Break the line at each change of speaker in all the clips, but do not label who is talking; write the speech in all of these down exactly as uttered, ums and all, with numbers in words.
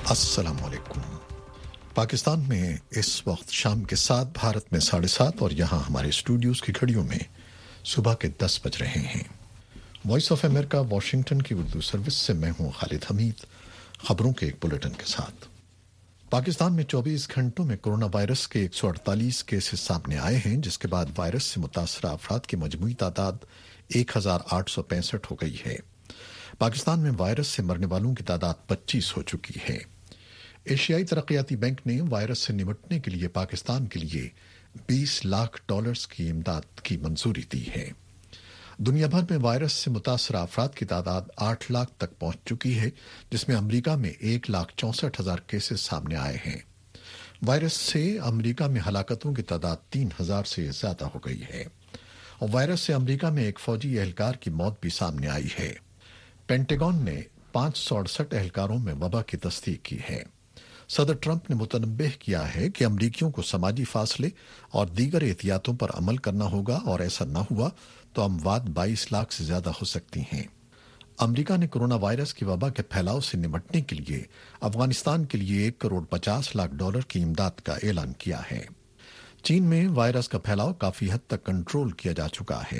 السلام علیکم۔ پاکستان میں اس وقت شام کے سات، بھارت میں ساڑھے سات اور یہاں ہمارے اسٹوڈیوز کی گھڑیوں میں صبح کے دس بج رہے ہیں۔ وائس آف امریکہ واشنگٹن کی اردو سروس سے میں ہوں خالد حمید، خبروں کے ایک بلیٹن کے ساتھ۔ پاکستان میں چوبیس گھنٹوں میں کورونا وائرس کے ایک سو اڑتالیس کیسز سامنے آئے ہیں، جس کے بعد وائرس سے متاثرہ افراد کی مجموعی تعداد ایک ہزار آٹھ سو پینسٹھ ہو گئی ہے۔ پاکستان میں وائرس سے مرنے والوں کی تعداد پچیس ہو چکی ہے۔ ایشیائی ترقیاتی بینک نے وائرس سے نمٹنے کے لیے پاکستان کے لیے بیس لاکھ ڈالرز کی امداد کی منظوری دی ہے۔ دنیا بھر میں وائرس سے متاثرہ افراد کی تعداد آٹھ لاکھ تک پہنچ چکی ہے، جس میں امریکہ میں ایک لاکھ چونسٹھ ہزار کیسز سامنے آئے ہیں۔ وائرس سے امریکہ میں ہلاکتوں کی تعداد تین ہزار سے زیادہ ہو گئی ہے، اور وائرس سے امریکہ میں ایک فوجی اہلکار کی موت بھی سامنے آئی ہے۔ پینٹاگون نے پانچ سو اڑسٹھ اہلکاروں میں وبا کی تصدیق کی ہے۔ صدر ٹرمپ نے متنبہ کیا ہے کہ امریکیوں کو سماجی فاصلے اور دیگر احتیاطوں پر عمل کرنا ہوگا، اور ایسا نہ ہوا تو اموات بائیس لاکھ سے زیادہ ہو سکتی ہیں۔ امریکہ نے کورونا وائرس کی وبا کے پھیلاؤ سے نمٹنے کے لیے افغانستان کے لیے ایک کروڑ پچاس لاکھ ڈالر کی امداد کا اعلان کیا ہے۔ چین میں وائرس کا پھیلاؤ کافی حد تک کنٹرول کیا جا چکا ہے۔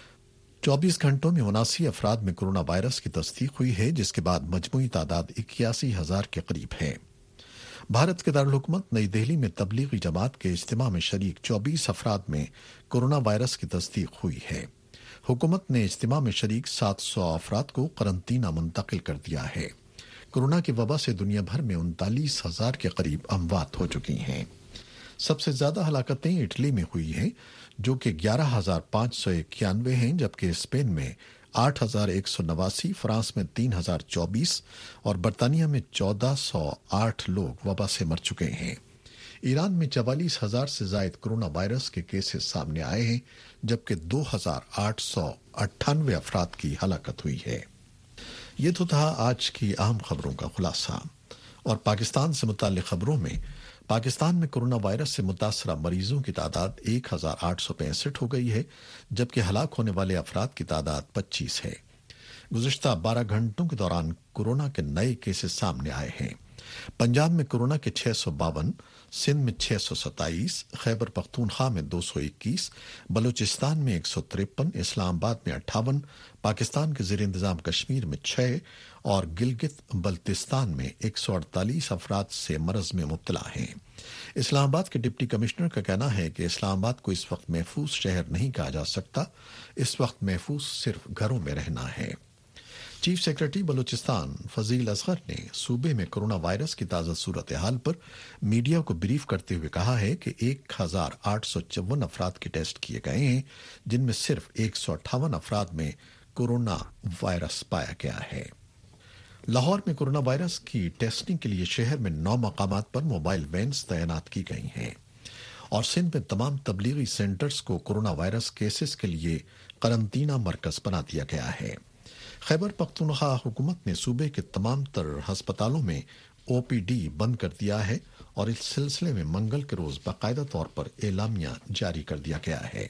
چوبیس گھنٹوں میں اناسی افراد میں کورونا وائرس کی تصدیق ہوئی ہے، جس کے بعد مجموعی تعداد اکیاسی ہزار کے قریب ہے۔ بھارت کے دارالحکومت نئی دہلی میں تبلیغی جماعت کے اجتماع میں شریک چوبیس افراد میں کورونا وائرس کی تصدیق ہوئی ہے۔ حکومت نے اجتماع میں شریک سات سو افراد کو قرنطینہ منتقل کر دیا ہے۔ کورونا کی وبا سے دنیا بھر میں انتالیس ہزار کے قریب اموات ہو چکی ہیں۔ سب سے زیادہ ہلاکتیں اٹلی میں ہوئی ہیں، جو کہ گیارہ ہزار پانچ سو اکیانوے ہیں، جبکہ اسپین میں آٹھ ہزار ایک سو نواسی، فرانس میں تین ہزار چوبیس اور برطانیہ میں چودہ سو آٹھ لوگ وبا سے مر چکے ہیں۔ ایران میں چوالیس ہزار سے زائد کورونا وائرس کے کیسز سامنے آئے ہیں، جبکہ دو ہزار آٹھ سو اٹھانوے افراد کی ہلاکت ہوئی ہے۔ یہ تو تھا آج کی اہم خبروں کا خلاصہ، اور پاکستان سے متعلق خبروں میں پاکستان میں کورونا وائرس سے متاثرہ مریضوں کی تعداد ایک ہزار آٹھ سو پینسٹھ ہو گئی ہے، جبکہ ہلاک ہونے والے افراد کی تعداد پچیس ہے۔ گزشتہ بارہ گھنٹوں کے دوران کورونا کے نئے کیسز سامنے آئے ہیں۔ پنجاب میں کورونا کے چھ سو باون، سندھ میں چھ سو ستائیس، خیبر پختونخوا میں دو سو اکیس، بلوچستان میں ایک سو ترپن، اسلام آباد میں اٹھاون، پاکستان کے زیر انتظام کشمیر میں چھ اور گلگت بلتستان میں ایک سو اڑتالیس افراد سے مرض میں مبتلا ہیں۔ اسلام آباد کے ڈپٹی کمشنر کا کہنا ہے کہ اسلام آباد کو اس وقت محفوظ شہر نہیں کہا جا سکتا، اس وقت محفوظ صرف گھروں میں رہنا ہے۔ چیف سیکرٹری بلوچستان فضیل اصغر نے صوبے میں کورونا وائرس کی تازہ صورتحال پر میڈیا کو بریف کرتے ہوئے کہا ہے کہ ایک ہزار آٹھ سو چون افراد کے ٹیسٹ کیے گئے ہیں، جن میں صرف ایک سو اٹھاون افراد میں کورونا وائرس پایا گیا ہے۔ لاہور میں کورونا وائرس کی ٹیسٹنگ کے لیے شہر میں نو مقامات پر موبائل وینز تعینات کی گئی ہیں، اور سندھ میں تمام تبلیغی سینٹرز کو کورونا وائرس کیسز کے لیے قرنطینہ مرکز بنا دیا گیا ہے۔ خیبر پختونخوا حکومت نے صوبے کے تمام تر ہسپتالوں میں او پی ڈی بند کر دیا ہے، اور اس سلسلے میں منگل کے روز باقاعدہ طور پر اعلامیہ جاری کر دیا گیا ہے۔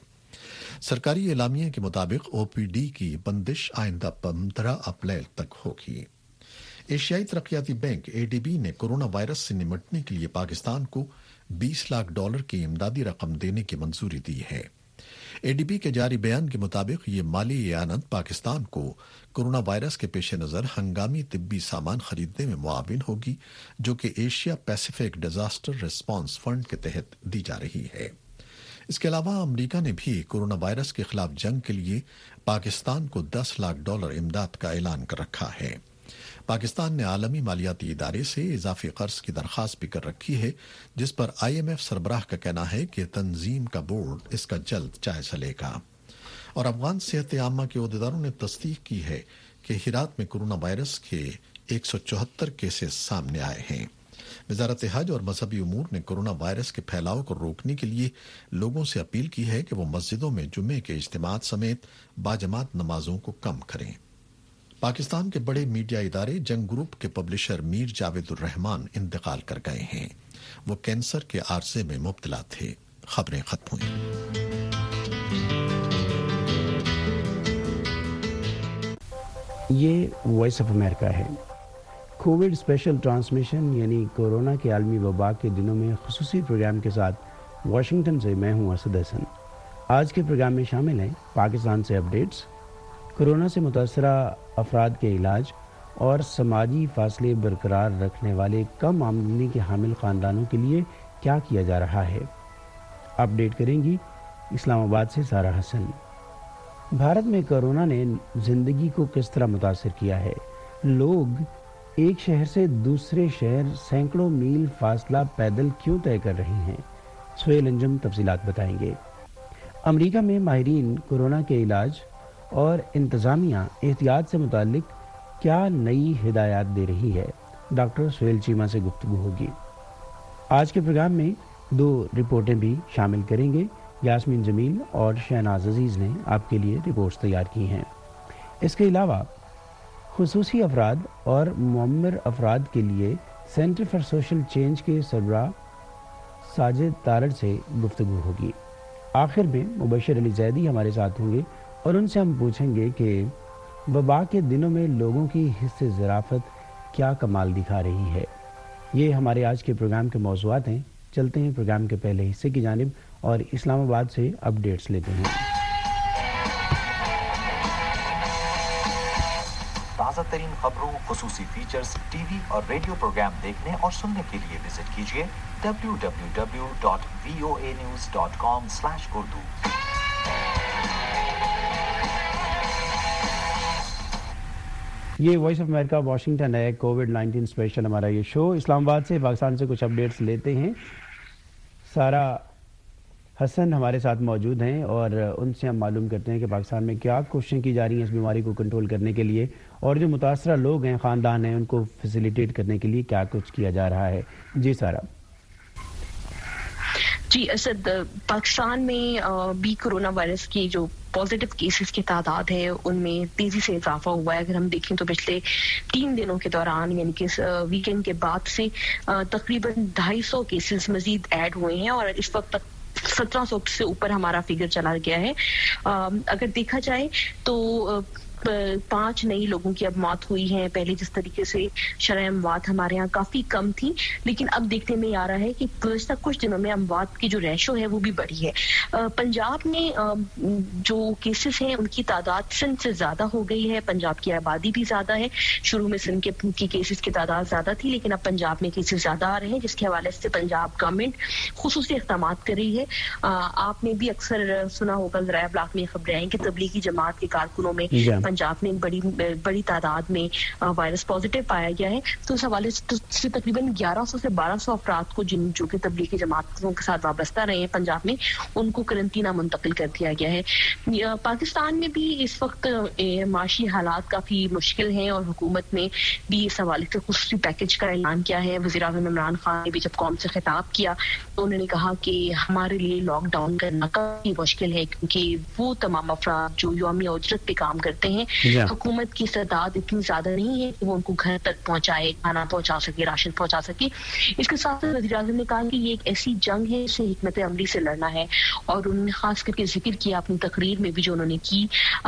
سرکاری اعلامیہ کے مطابق او پی ڈی کی بندش آئندہ پندرہ اپریل تک ہوگی۔ ایشیائی ترقیاتی بینک اے ڈی بی نے کورونا وائرس سے نمٹنے کے لیے پاکستان کو بیس لاکھ ڈالر کی امدادی رقم دینے کی منظوری دی ہے۔ اے ڈی بی کے جاری بیان کے مطابق یہ مالی اعانت پاکستان کو کورونا وائرس کے پیش نظر ہنگامی طبی سامان خریدنے میں معاون ہوگی، جو کہ Asia Pacific disaster response fund کے تحت دی جا رہی ہے۔ اس کے علاوہ امریکہ نے بھی کورونا وائرس کے خلاف جنگ کے لیے پاکستان کو دس لاکھ ڈالر امداد کا اعلان کر رکھا ہے۔ پاکستان نے عالمی مالیاتی ادارے سے اضافی قرض کی درخواست بھی کر رکھی ہے، جس پر آئی ایم ایف سربراہ کا کہنا ہے کہ تنظیم کا بورڈ اس کا جلد جائزہ لے گا۔ اور افغان صحت عامہ کے عہدیداروں نے تصدیق کی ہے کہ ہرات میں کورونا وائرس کے ایک سو چوہتر کیسز سامنے آئے ہیں۔ وزارت حج اور مذہبی امور نے کورونا وائرس کے پھیلاؤ کو روکنے کے لیے لوگوں سے اپیل کی ہے کہ وہ مسجدوں میں جمعے کے اجتماعات سمیت باجماعت نمازوں کو کم کریں۔ پاکستان کے بڑے میڈیا ادارے جنگ گروپ کے پبلشر میر جاوید الرحمان انتقال کر گئے ہیں۔ وہ کینسر کے عارضے میں مبتلا تھے۔ خبریں ختم ہوئیں۔
یہ وائس آف امریکہ ہے۔ کووڈ اسپیشل ٹرانسمیشن یعنی کورونا کے عالمی وبا کے دنوں میں خصوصی پروگرام کے ساتھ واشنگٹن سے میں ہوں اسد حسن۔ آج کے پروگرام میں شامل ہیں پاکستان سے اپڈیٹس، کورونا سے متاثرہ افراد کے علاج اور سماجی فاصلے برقرار رکھنے والے کم آمدنی کے حامل خاندانوں کے لیے کیا کیا جا رہا ہے۔ اپڈیٹ کریں گی اسلام آباد سے سارہ حسن۔ بھارت میں کورونا نے زندگی کو کس طرح متاثر کیا ہے؟ لوگ ایک شہر سے دوسرے شہر سینکڑوں میل فاصلہ پیدل کیوں طے کر رہے ہیں؟ سہیل انجم تفصیلات بتائیں گے۔ امریکہ میں ماہرین کورونا کے علاج اور انتظامیہ احتیاط سے متعلق کیا نئی ہدایات دے رہی ہے؟ ڈاکٹر سہیل چیمہ سے گفتگو ہوگی۔ آج کے پروگرام میں دو رپورٹیں بھی شامل کریں گے۔ یاسمین جمیل اور شہناز عزیز نے آپ کے لیے رپورٹس تیار کی ہیں۔ اس کے علاوہ خصوصی افراد اور معمر افراد کے لیے سینٹر فار سوشل چینج کے سربراہ ساجد تارڑ سے گفتگو ہوگی۔ آخر میں مبشر علی زیدی ہمارے ساتھ ہوں گے اور ان سے ہم پوچھیں گے کہ وبا کے دنوں میں لوگوں کی حس ظرافت کیا کمال دکھا رہی ہے۔ یہ ہمارے آج کے پروگرام کے موضوعات ہیں۔ چلتے ہیں پروگرام کے پہلے حصے کی جانب اور اسلام آباد سے اپڈیٹس لیتے ہیں۔
تازہ ترین خبروں، خصوصی فیچرز، ٹی وی اور ریڈیو پروگرام دیکھنے اور سننے کے لیے وزٹ کیجیے W W W dot V O A news dot com slash Urdu.
یہ وائس آف امریکہ واشنگٹن ہے۔ کووڈ نائنٹین اسپیشل ہمارا یہ شو اسلام آباد سے پاکستان سے کچھ اپڈیٹس لیتے ہیں۔ سارہ حسن ہمارے ساتھ موجود ہیں اور ان سے ہم معلوم کرتے ہیں کہ پاکستان میں کیا کوششیں کی جا رہی ہیں اس بیماری کو کنٹرول کرنے کے لیے، اور جو متاثرہ لوگ ہیں، خاندان ہیں، ان کو فیسیلیٹیٹ کرنے کے لیے کیا کچھ کیا جا رہا ہے۔ جی سارہ۔
جی اسد، پاکستان میں بھی کورونا وائرس کی جو پازیٹیو کیسز کی تعداد ہے ان میں تیزی سے اضافہ ہوا ہے۔ اگر ہم دیکھیں تو پچھلے تین دنوں کے دوران یعنی کہ ویکینڈ کے بعد سے تقریباً ڈھائی سو کیسز مزید ایڈ ہوئے ہیں اور اس وقت تک سترہ سو سے اوپر ہمارا فگر چلا گیا ہے۔ اگر دیکھا جائے تو پانچ نئی لوگوں کی اب موت ہوئی ہیں۔ پہلے جس طریقے سے شرح اموات ہمارے ہاں کافی کم تھی، لیکن اب دیکھنے میں آ رہا ہے کہ گزشتہ کچھ دنوں میں اموات کی جو ریشو ہے وہ بھی بڑھی ہے۔ پنجاب میں جو کیسز ہیں ان کی تعداد سندھ سے زیادہ ہو گئی ہے۔ پنجاب کی آبادی بھی زیادہ ہے۔ شروع میں سندھ کے کیسز کی تعداد زیادہ تھی، لیکن اب پنجاب میں کیسز زیادہ آ رہے ہیں، جس کے حوالے سے پنجاب گورنمنٹ خصوصی اقدامات کر رہی ہے۔ آپ نے بھی اکثر سنا ہوگا، ذرائع ابلاغ میں خبریں آئیں کہ تبلیغی جماعت کے کارکنوں میں پنجاب میں بڑی بڑی تعداد میں وائرس پازیٹیو پایا گیا ہے۔ تو اس حوالے سے تقریباً گیارہ سو سے بارہ سو افراد کو جن جو کہ تبلیغی جماعتوں کے ساتھ وابستہ رہے ہیں پنجاب میں، ان کو قرنطینہ منتقل کر دیا گیا ہے۔ پاکستان میں بھی اس وقت معاشی حالات کافی مشکل ہیں اور حکومت نے بھی اس حوالے سے خصوصی پیکج کا اعلان کیا ہے۔ وزیر اعظم عمران خان نے بھی جب قوم سے خطاب کیا تو انہوں نے کہا کہ ہمارے لیے لاک ڈاؤن کرنا کافی مشکل ہے، کیونکہ وہ تمام افراد جو یومیہ اجرت پہ کام کرتے ہیں، حکومت کی استعداد اتنی زیادہ نہیں ہے کہ وہ ان کو گھر تک پہنچائے، کھانا پہنچا سکے، راشن پہنچا سکے۔ اس کے ساتھ وزیر اعظم نے کہا کہ یہ ایک ایسی جنگ ہے، اسے حکمت عملی سے لڑنا ہے، اور انہوں نے خاص کر کے ذکر کیا اپنی تقریر میں بھی جو انہوں نے کی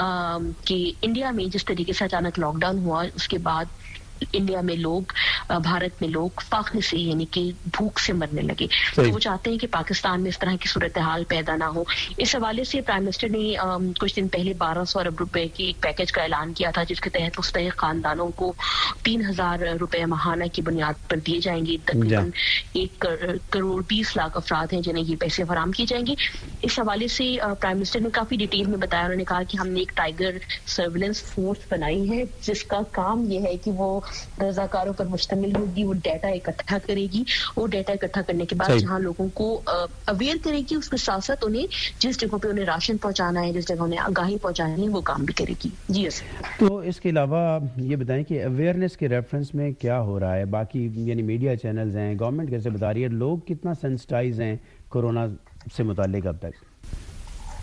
کہ انڈیا میں جس طریقے سے اچانک لاک ڈاؤن ہوا، اس کے بعد انڈیا میں لوگ، بھارت میں لوگ فاقے سے یعنی کہ بھوک سے مرنے لگے۔ تو وہ چاہتے ہیں کہ پاکستان میں اس طرح کی صورتحال پیدا نہ ہو۔ اس حوالے سے پرائم منسٹر نے کچھ دن پہلے بارہ سو ارب روپے کی ایک پیکج کا اعلان کیا تھا، جس کے تحت مستحق خاندانوں کو تین ہزار روپے ماہانہ کی بنیاد پر دیے جائیں گے۔ تقریباً ایک کروڑ بیس لاکھ افراد ہیں جنہیں یہ پیسے فراہم کیے جائیں گے۔ اس حوالے سے پرائم منسٹر نے کافی ڈیٹیل میں بتایا۔ انہوں نے کہا کہ ہم نے ایک ٹائیگر سرویلنس فورس بنائی ہے، جس کا کام یہ ہے کہ وہ رضاکاروں پر مشتمل ہوگی، وہ ڈیٹا اکٹھا کرے گی، وہ ڈیٹا اکٹھا کرنے کے بعد جہاں لوگوں کو اویئر کرے گی، اس کے ساتھ ساتھ انہیں جس جگہوں پہ انہیں راشن پہنچانا ہے، جس جگہ انہیں آگاہی پہنچانی ہے، وہ کام بھی کرے گی۔ جی
تو اس کے علاوہ یہ بتائیں کہ اویئرنیس کے ریفرنس میں کیا ہو رہا ہے؟ باقی یعنی میڈیا چینلز ہیں، گورنمنٹ کیسے بتا رہی ہے، لوگ کتنا سینسٹائز ہیں کورونا سے متعلق اب تک؟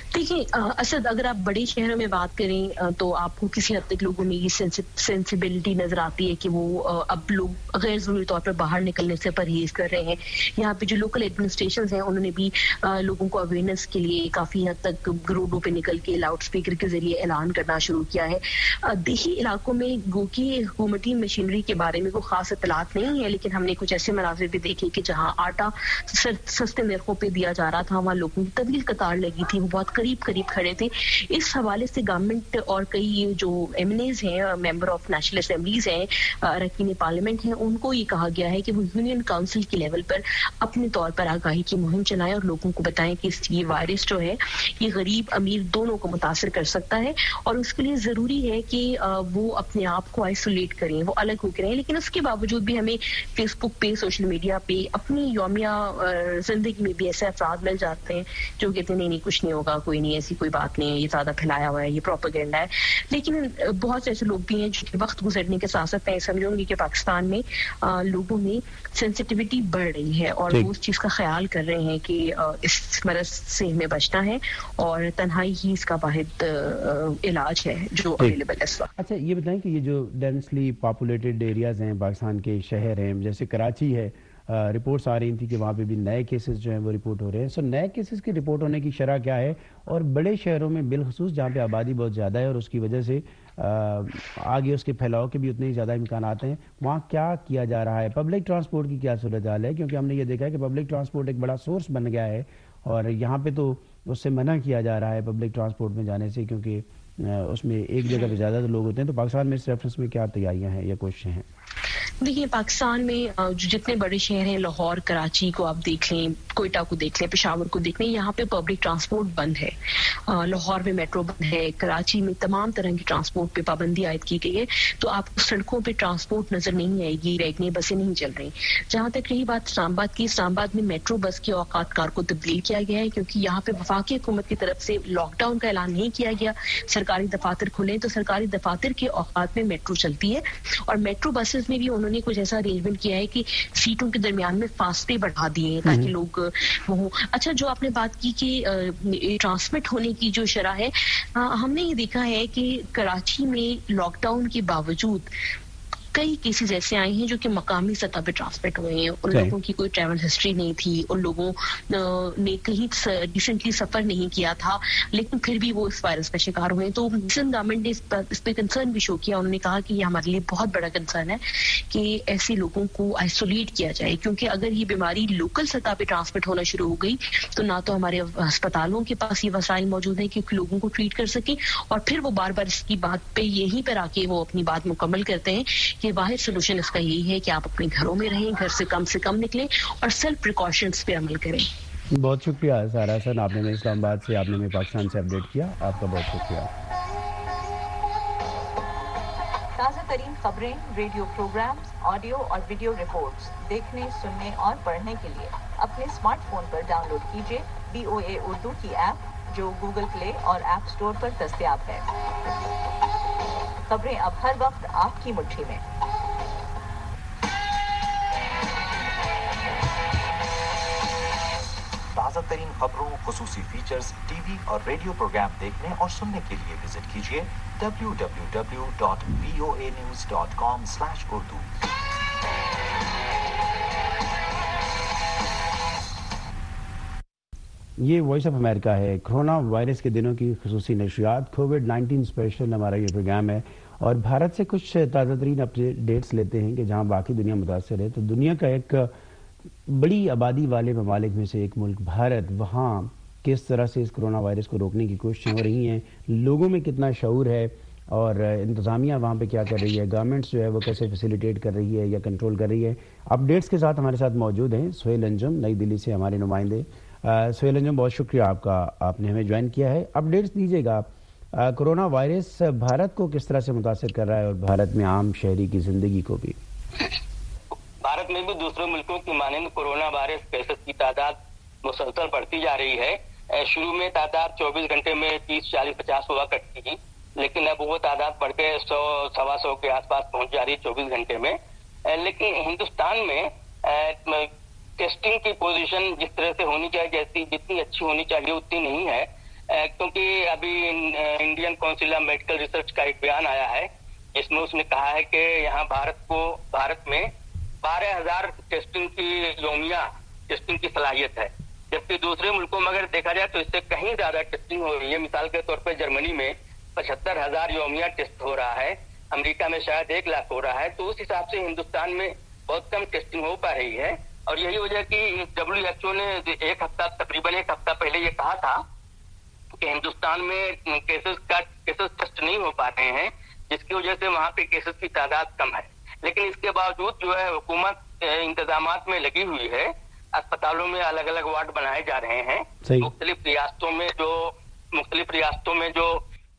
دیکھیے اسد، اگر آپ بڑے شہروں میں بات کریں تو آپ کو کسی حد تک لوگوں میں یہ سینسیبلٹی نظر آتی ہے کہ وہ اب لوگ غیر ضروری طور پر باہر نکلنے سے پرہیز کر رہے ہیں. یہاں پہ جو لوکل ایڈمنسٹریشنز ہیں انہوں نے بھی لوگوں کو اویئرنیس کے لیے کافی حد تک روڈوں پہ نکل کے لاؤڈ اسپیکر کے ذریعے اعلان کرنا شروع کیا ہے. دیہی علاقوں میں گو کی حکومتی مشینری کے بارے میں کوئی خاص اطلاعات نہیں ہے، لیکن ہم نے کچھ ایسے مناظر بھی دیکھے کہ جہاں آٹا سستے نرخوں پہ دیا جا رہا تھا وہاں لوگوں کی طویل قطار لگی تھی، وہ بہت قریب قریب کھڑے تھے. اس حوالے سے گورنمنٹ اور کئی جو ایم این ایز ہیں، ممبر آف نیشنل اسمبلیز ہیں، اراکین پارلیمنٹ ہیں، ان کو یہ کہا گیا ہے کہ وہ یونین کاؤنسل کے لیول پر اپنے طور پر آگاہی کی مہم چلائیں اور لوگوں کو بتائیں کہ یہ وائرس جو ہے یہ غریب امیر دونوں کو متاثر کر سکتا ہے اور اس کے لیے ضروری ہے کہ وہ اپنے آپ کو آئسولیٹ کریں، وہ الگ ہو کے رہیں. لیکن اس کے باوجود بھی ہمیں فیس بک پہ، سوشل میڈیا پہ، اپنی یومیہ زندگی میں بھی ایسے افراد مل جاتے ہیں جو کہتے ہیں نہیں نہیں کچھ نہیں ہوگا، کوئی نہیں، ایسی کوئی بات نہیں ہے، یہ زیادہ پھیلایا ہوا ہے، یہ پروپیگنڈا ہے. لیکن بہت سے ایسے لوگ بھی ہیں جو کہ وقت گزرنے کے ساتھ ساتھ میں سمجھوں گی کہ پاکستان میں لوگوں میں سینسٹیوٹی بڑھ رہی ہے اور وہ اس چیز کا خیال کر رہے ہیں کہ اس مرض سے ہمیں بچنا ہے اور تنہائی ہی اس کا واحد علاج ہے جو اویلیبل ہے اس وقت.
اچھا یہ بتائیں کہ یہ جو ڈینسلی پاپولیٹڈ ایریاز ہیں پاکستان کے شہر ہیں جیسے کراچی ہے، رپورٹس آ رہی تھیں کہ وہاں پہ بھی نئے کیسز جو ہیں وہ رپورٹ ہو رہے ہیں. سو نئے کیسز کی رپورٹ ہونے کی شرح کیا ہے اور بڑے شہروں میں بالخصوص جہاں پہ آبادی بہت زیادہ ہے اور اس کی وجہ سے آگے اس کے پھیلاؤ کے بھی اتنے ہی زیادہ امکانات ہیں، وہاں کیا کیا جا رہا ہے؟ پبلک ٹرانسپورٹ کی کیا صورتحال ہے؟ کیونکہ ہم نے یہ دیکھا ہے کہ پبلک ٹرانسپورٹ ایک بڑا سورس بن گیا ہے اور یہاں پہ تو اس سے منع کیا جا رہا ہے پبلک ٹرانسپورٹ میں جانے سے، کیونکہ اس میں ایک جگہ پہ زیادہ لوگ ہوتے ہیں. تو پاکستان میں اس ریفرنس میں کیا تیاریاں ہیں یا کوششیں ہیں؟
دیکھیے پاکستان میں جو جتنے بڑے شہر ہیں، لاہور، کراچی کو آپ دیکھ لیں، کوئٹہ کو دیکھ لیں، پشاور کو دیکھ لیں، یہاں پہ پبلک ٹرانسپورٹ بند ہے. لاہور میں میٹرو بند ہے، کراچی میں تمام طرح کی ٹرانسپورٹ پہ پابندی عائد کی گئی ہے. تو آپ کو سڑکوں پہ ٹرانسپورٹ نظر نہیں آئے گی، ریگنی بسیں نہیں چل رہی. جہاں تک رہی بات اسلام آباد کی، اسلام آباد میں میٹرو بس کے اوقات کار کو تبدیل کیا گیا ہے کیونکہ یہاں پہ وفاقی حکومت کی طرف سے لاک ڈاؤن کا اعلان نہیں کیا گیا. سرکاری دفاتر کھلے تو سرکاری دفاتر کے اوقات میں میٹرو چلتی ہے اور میٹرو بسز میں بھی انہوں نے کچھ ایسا ارینجمنٹ کیا ہے کہ سیٹوں کے درمیان میں فاصلے بڑھا دیے ہیں تاکہ لوگ وہ. اچھا جو آپ نے بات کی کہ ٹرانسمٹ ہونے کی جو شرح ہے، ہم نے یہ دیکھا ہے کہ کراچی میں لاک ڈاؤن کے باوجود کئی کیسز ایسے آئے ہیں جو کہ مقامی سطح پہ ٹرانسمٹ ہوئے ہیں. ان لوگوں کی کوئی ٹریول ہسٹری نہیں تھی، ان لوگوں نے کہیں ریسنٹلی سفر نہیں کیا تھا لیکن پھر بھی وہ اس وائرس کا شکار ہوئے. تو سندھ گورنمنٹ نے اس پہ کنسرن بھی شو کیا. انہوں نے کہا کہ یہ ہمارے لیے بہت بڑا کنسرن ہے کہ ایسے لوگوں کو آئسولیٹ کیا جائے کیونکہ اگر یہ بیماری لوکل سطح پہ ٹرانسمٹ ہونا شروع ہو گئی تو نہ تو ہمارے ہسپتالوں کے پاس یہ وسائل موجود ہیں کہ لوگوں کو ٹریٹ کر سکیں اور پھر وہ بار بار اس کی بات پہ یہیں پر آ کے وہ اپنی بات مکمل کرتے ہیں کہ واحد سولوشن اس کا یہی ہے کہ آپ اپنے گھروں میں رہیں، گھر سے کم سے کم نکلیں اور سیلف پریکاشنز پہ عمل کریں.
بہت شکریہ سارا حسن، آپ نے اسلام آباد سے، آپ نے ہمیں پاکستان سے اپڈیٹ کیا، آپ کا بہت شکریہ.
تازہ ترین خبریں، ریڈیو پروگرامز، آڈیو اور ویڈیو رپورٹس دیکھنے، سننے اور پڑھنے کے لیے اپنے اسمارٹ فون پر ڈاؤن لوڈ کیجیے بی او اے اردو کی ایپ جو گوگل پلے اور ایپ اسٹور پر دستیاب ہے. خبریں اب ہر وقت آپ کی مٹھی میں.
تازہ ترین خبروں، خصوصی فیچرز، ٹی وی اور ریڈیو پروگرام دیکھنے اور سننے کے لیے وزٹ کیجیے W W W dot V O A news dot com slash Urdu.
یہ وائس آف امریکہ ہے. کرونا وائرس کے دنوں کی خصوصی نشریات، کووڈ نائنٹین اسپیشل ہمارا یہ پروگرام ہے اور بھارت سے کچھ تازہ ترین اپڈیٹس لیتے ہیں کہ جہاں باقی دنیا متاثر ہے. تو دنیا کا ایک بڑی آبادی والے ممالک میں سے ایک ملک بھارت، وہاں کس طرح سے اس کرونا وائرس کو روکنے کی کوششیں ہو رہی ہیں، لوگوں میں کتنا شعور ہے اور انتظامیہ وہاں پہ کیا کر رہی ہے، گورنمنٹس جو ہے وہ کیسے فیسیلیٹیٹ کر رہی ہے یا کنٹرول کر رہی ہے. اپڈیٹس کے ساتھ ہمارے ساتھ موجود ہیں سہیل انجم، نئی دلی سے ہمارے نمائندے. سہیل انجم بہت شکریہ آپ کا، آپ نے ہمیں جوائن کیا ہے. اپڈیٹس دیجیے گا، کرونا وائرس بھارت کو کس طرح سے متاثر کر رہا ہے اور بھارت میں عام شہری کی زندگی کو بھی.
بھارت میں بھی دوسرے ملکوں کی مانند کورونا وائرس کیسز کی تعداد مسلسل بڑھتی جا رہی ہے. شروع میں تعداد چوبیس گھنٹے میں تیس چالیس پچاس ہوا کرتی تھی لیکن اب وہ تعداد بڑھ کے سو سوا سو کے آس پاس پہنچ جا رہی ہے چوبیس گھنٹے میں. لیکن ہندوستان میں ٹیسٹنگ کی پوزیشن جس طرح سے ہونی چاہیے، جیسی جتنی اچھی ہونی چاہیے اتنی نہیں ہے. کیونکہ ابھی Indian council of medical research کا ایک بیان آیا ہے جس میں اس نے کہا ہے کہ یہاں بھارت کو بھارت میں بارہ ہزار ٹیسٹنگ کی یومیہ ٹیسٹنگ کی صلاحیت ہے، جبکہ دوسرے ملکوں میں اگر دیکھا جائے تو اس سے کہیں زیادہ ٹیسٹنگ ہو رہی ہے. مثال کے طور پہ جرمنی میں پچہتر ہزار یومیہ ٹیسٹ ہو رہا ہے، امریکہ میں شاید ایک لاکھ ہو رہا ہے. تو اس حساب سے ہندوستان میں بہت کم ٹیسٹنگ ہو پا رہی ہے، اور یہی وجہ کہ ڈبلیو ایچ او نے ایک ہفتہ تقریباً ایک ہفتہ پہلے یہ کہا تھا کہ ہندوستان میں کیسز کا کیسز ٹیسٹ نہیں ہو پا رہے ہیں، جس کی وجہ سے وہاں پہ کیسز کی تعداد کم ہے. لیکن اس کے باوجود جو ہے حکومت انتظامات میں لگی ہوئی ہے. اسپتالوں میں الگ الگ وارڈ بنائے جا رہے ہیں. مختلف ریاستوں میں جو مختلف ریاستوں میں جو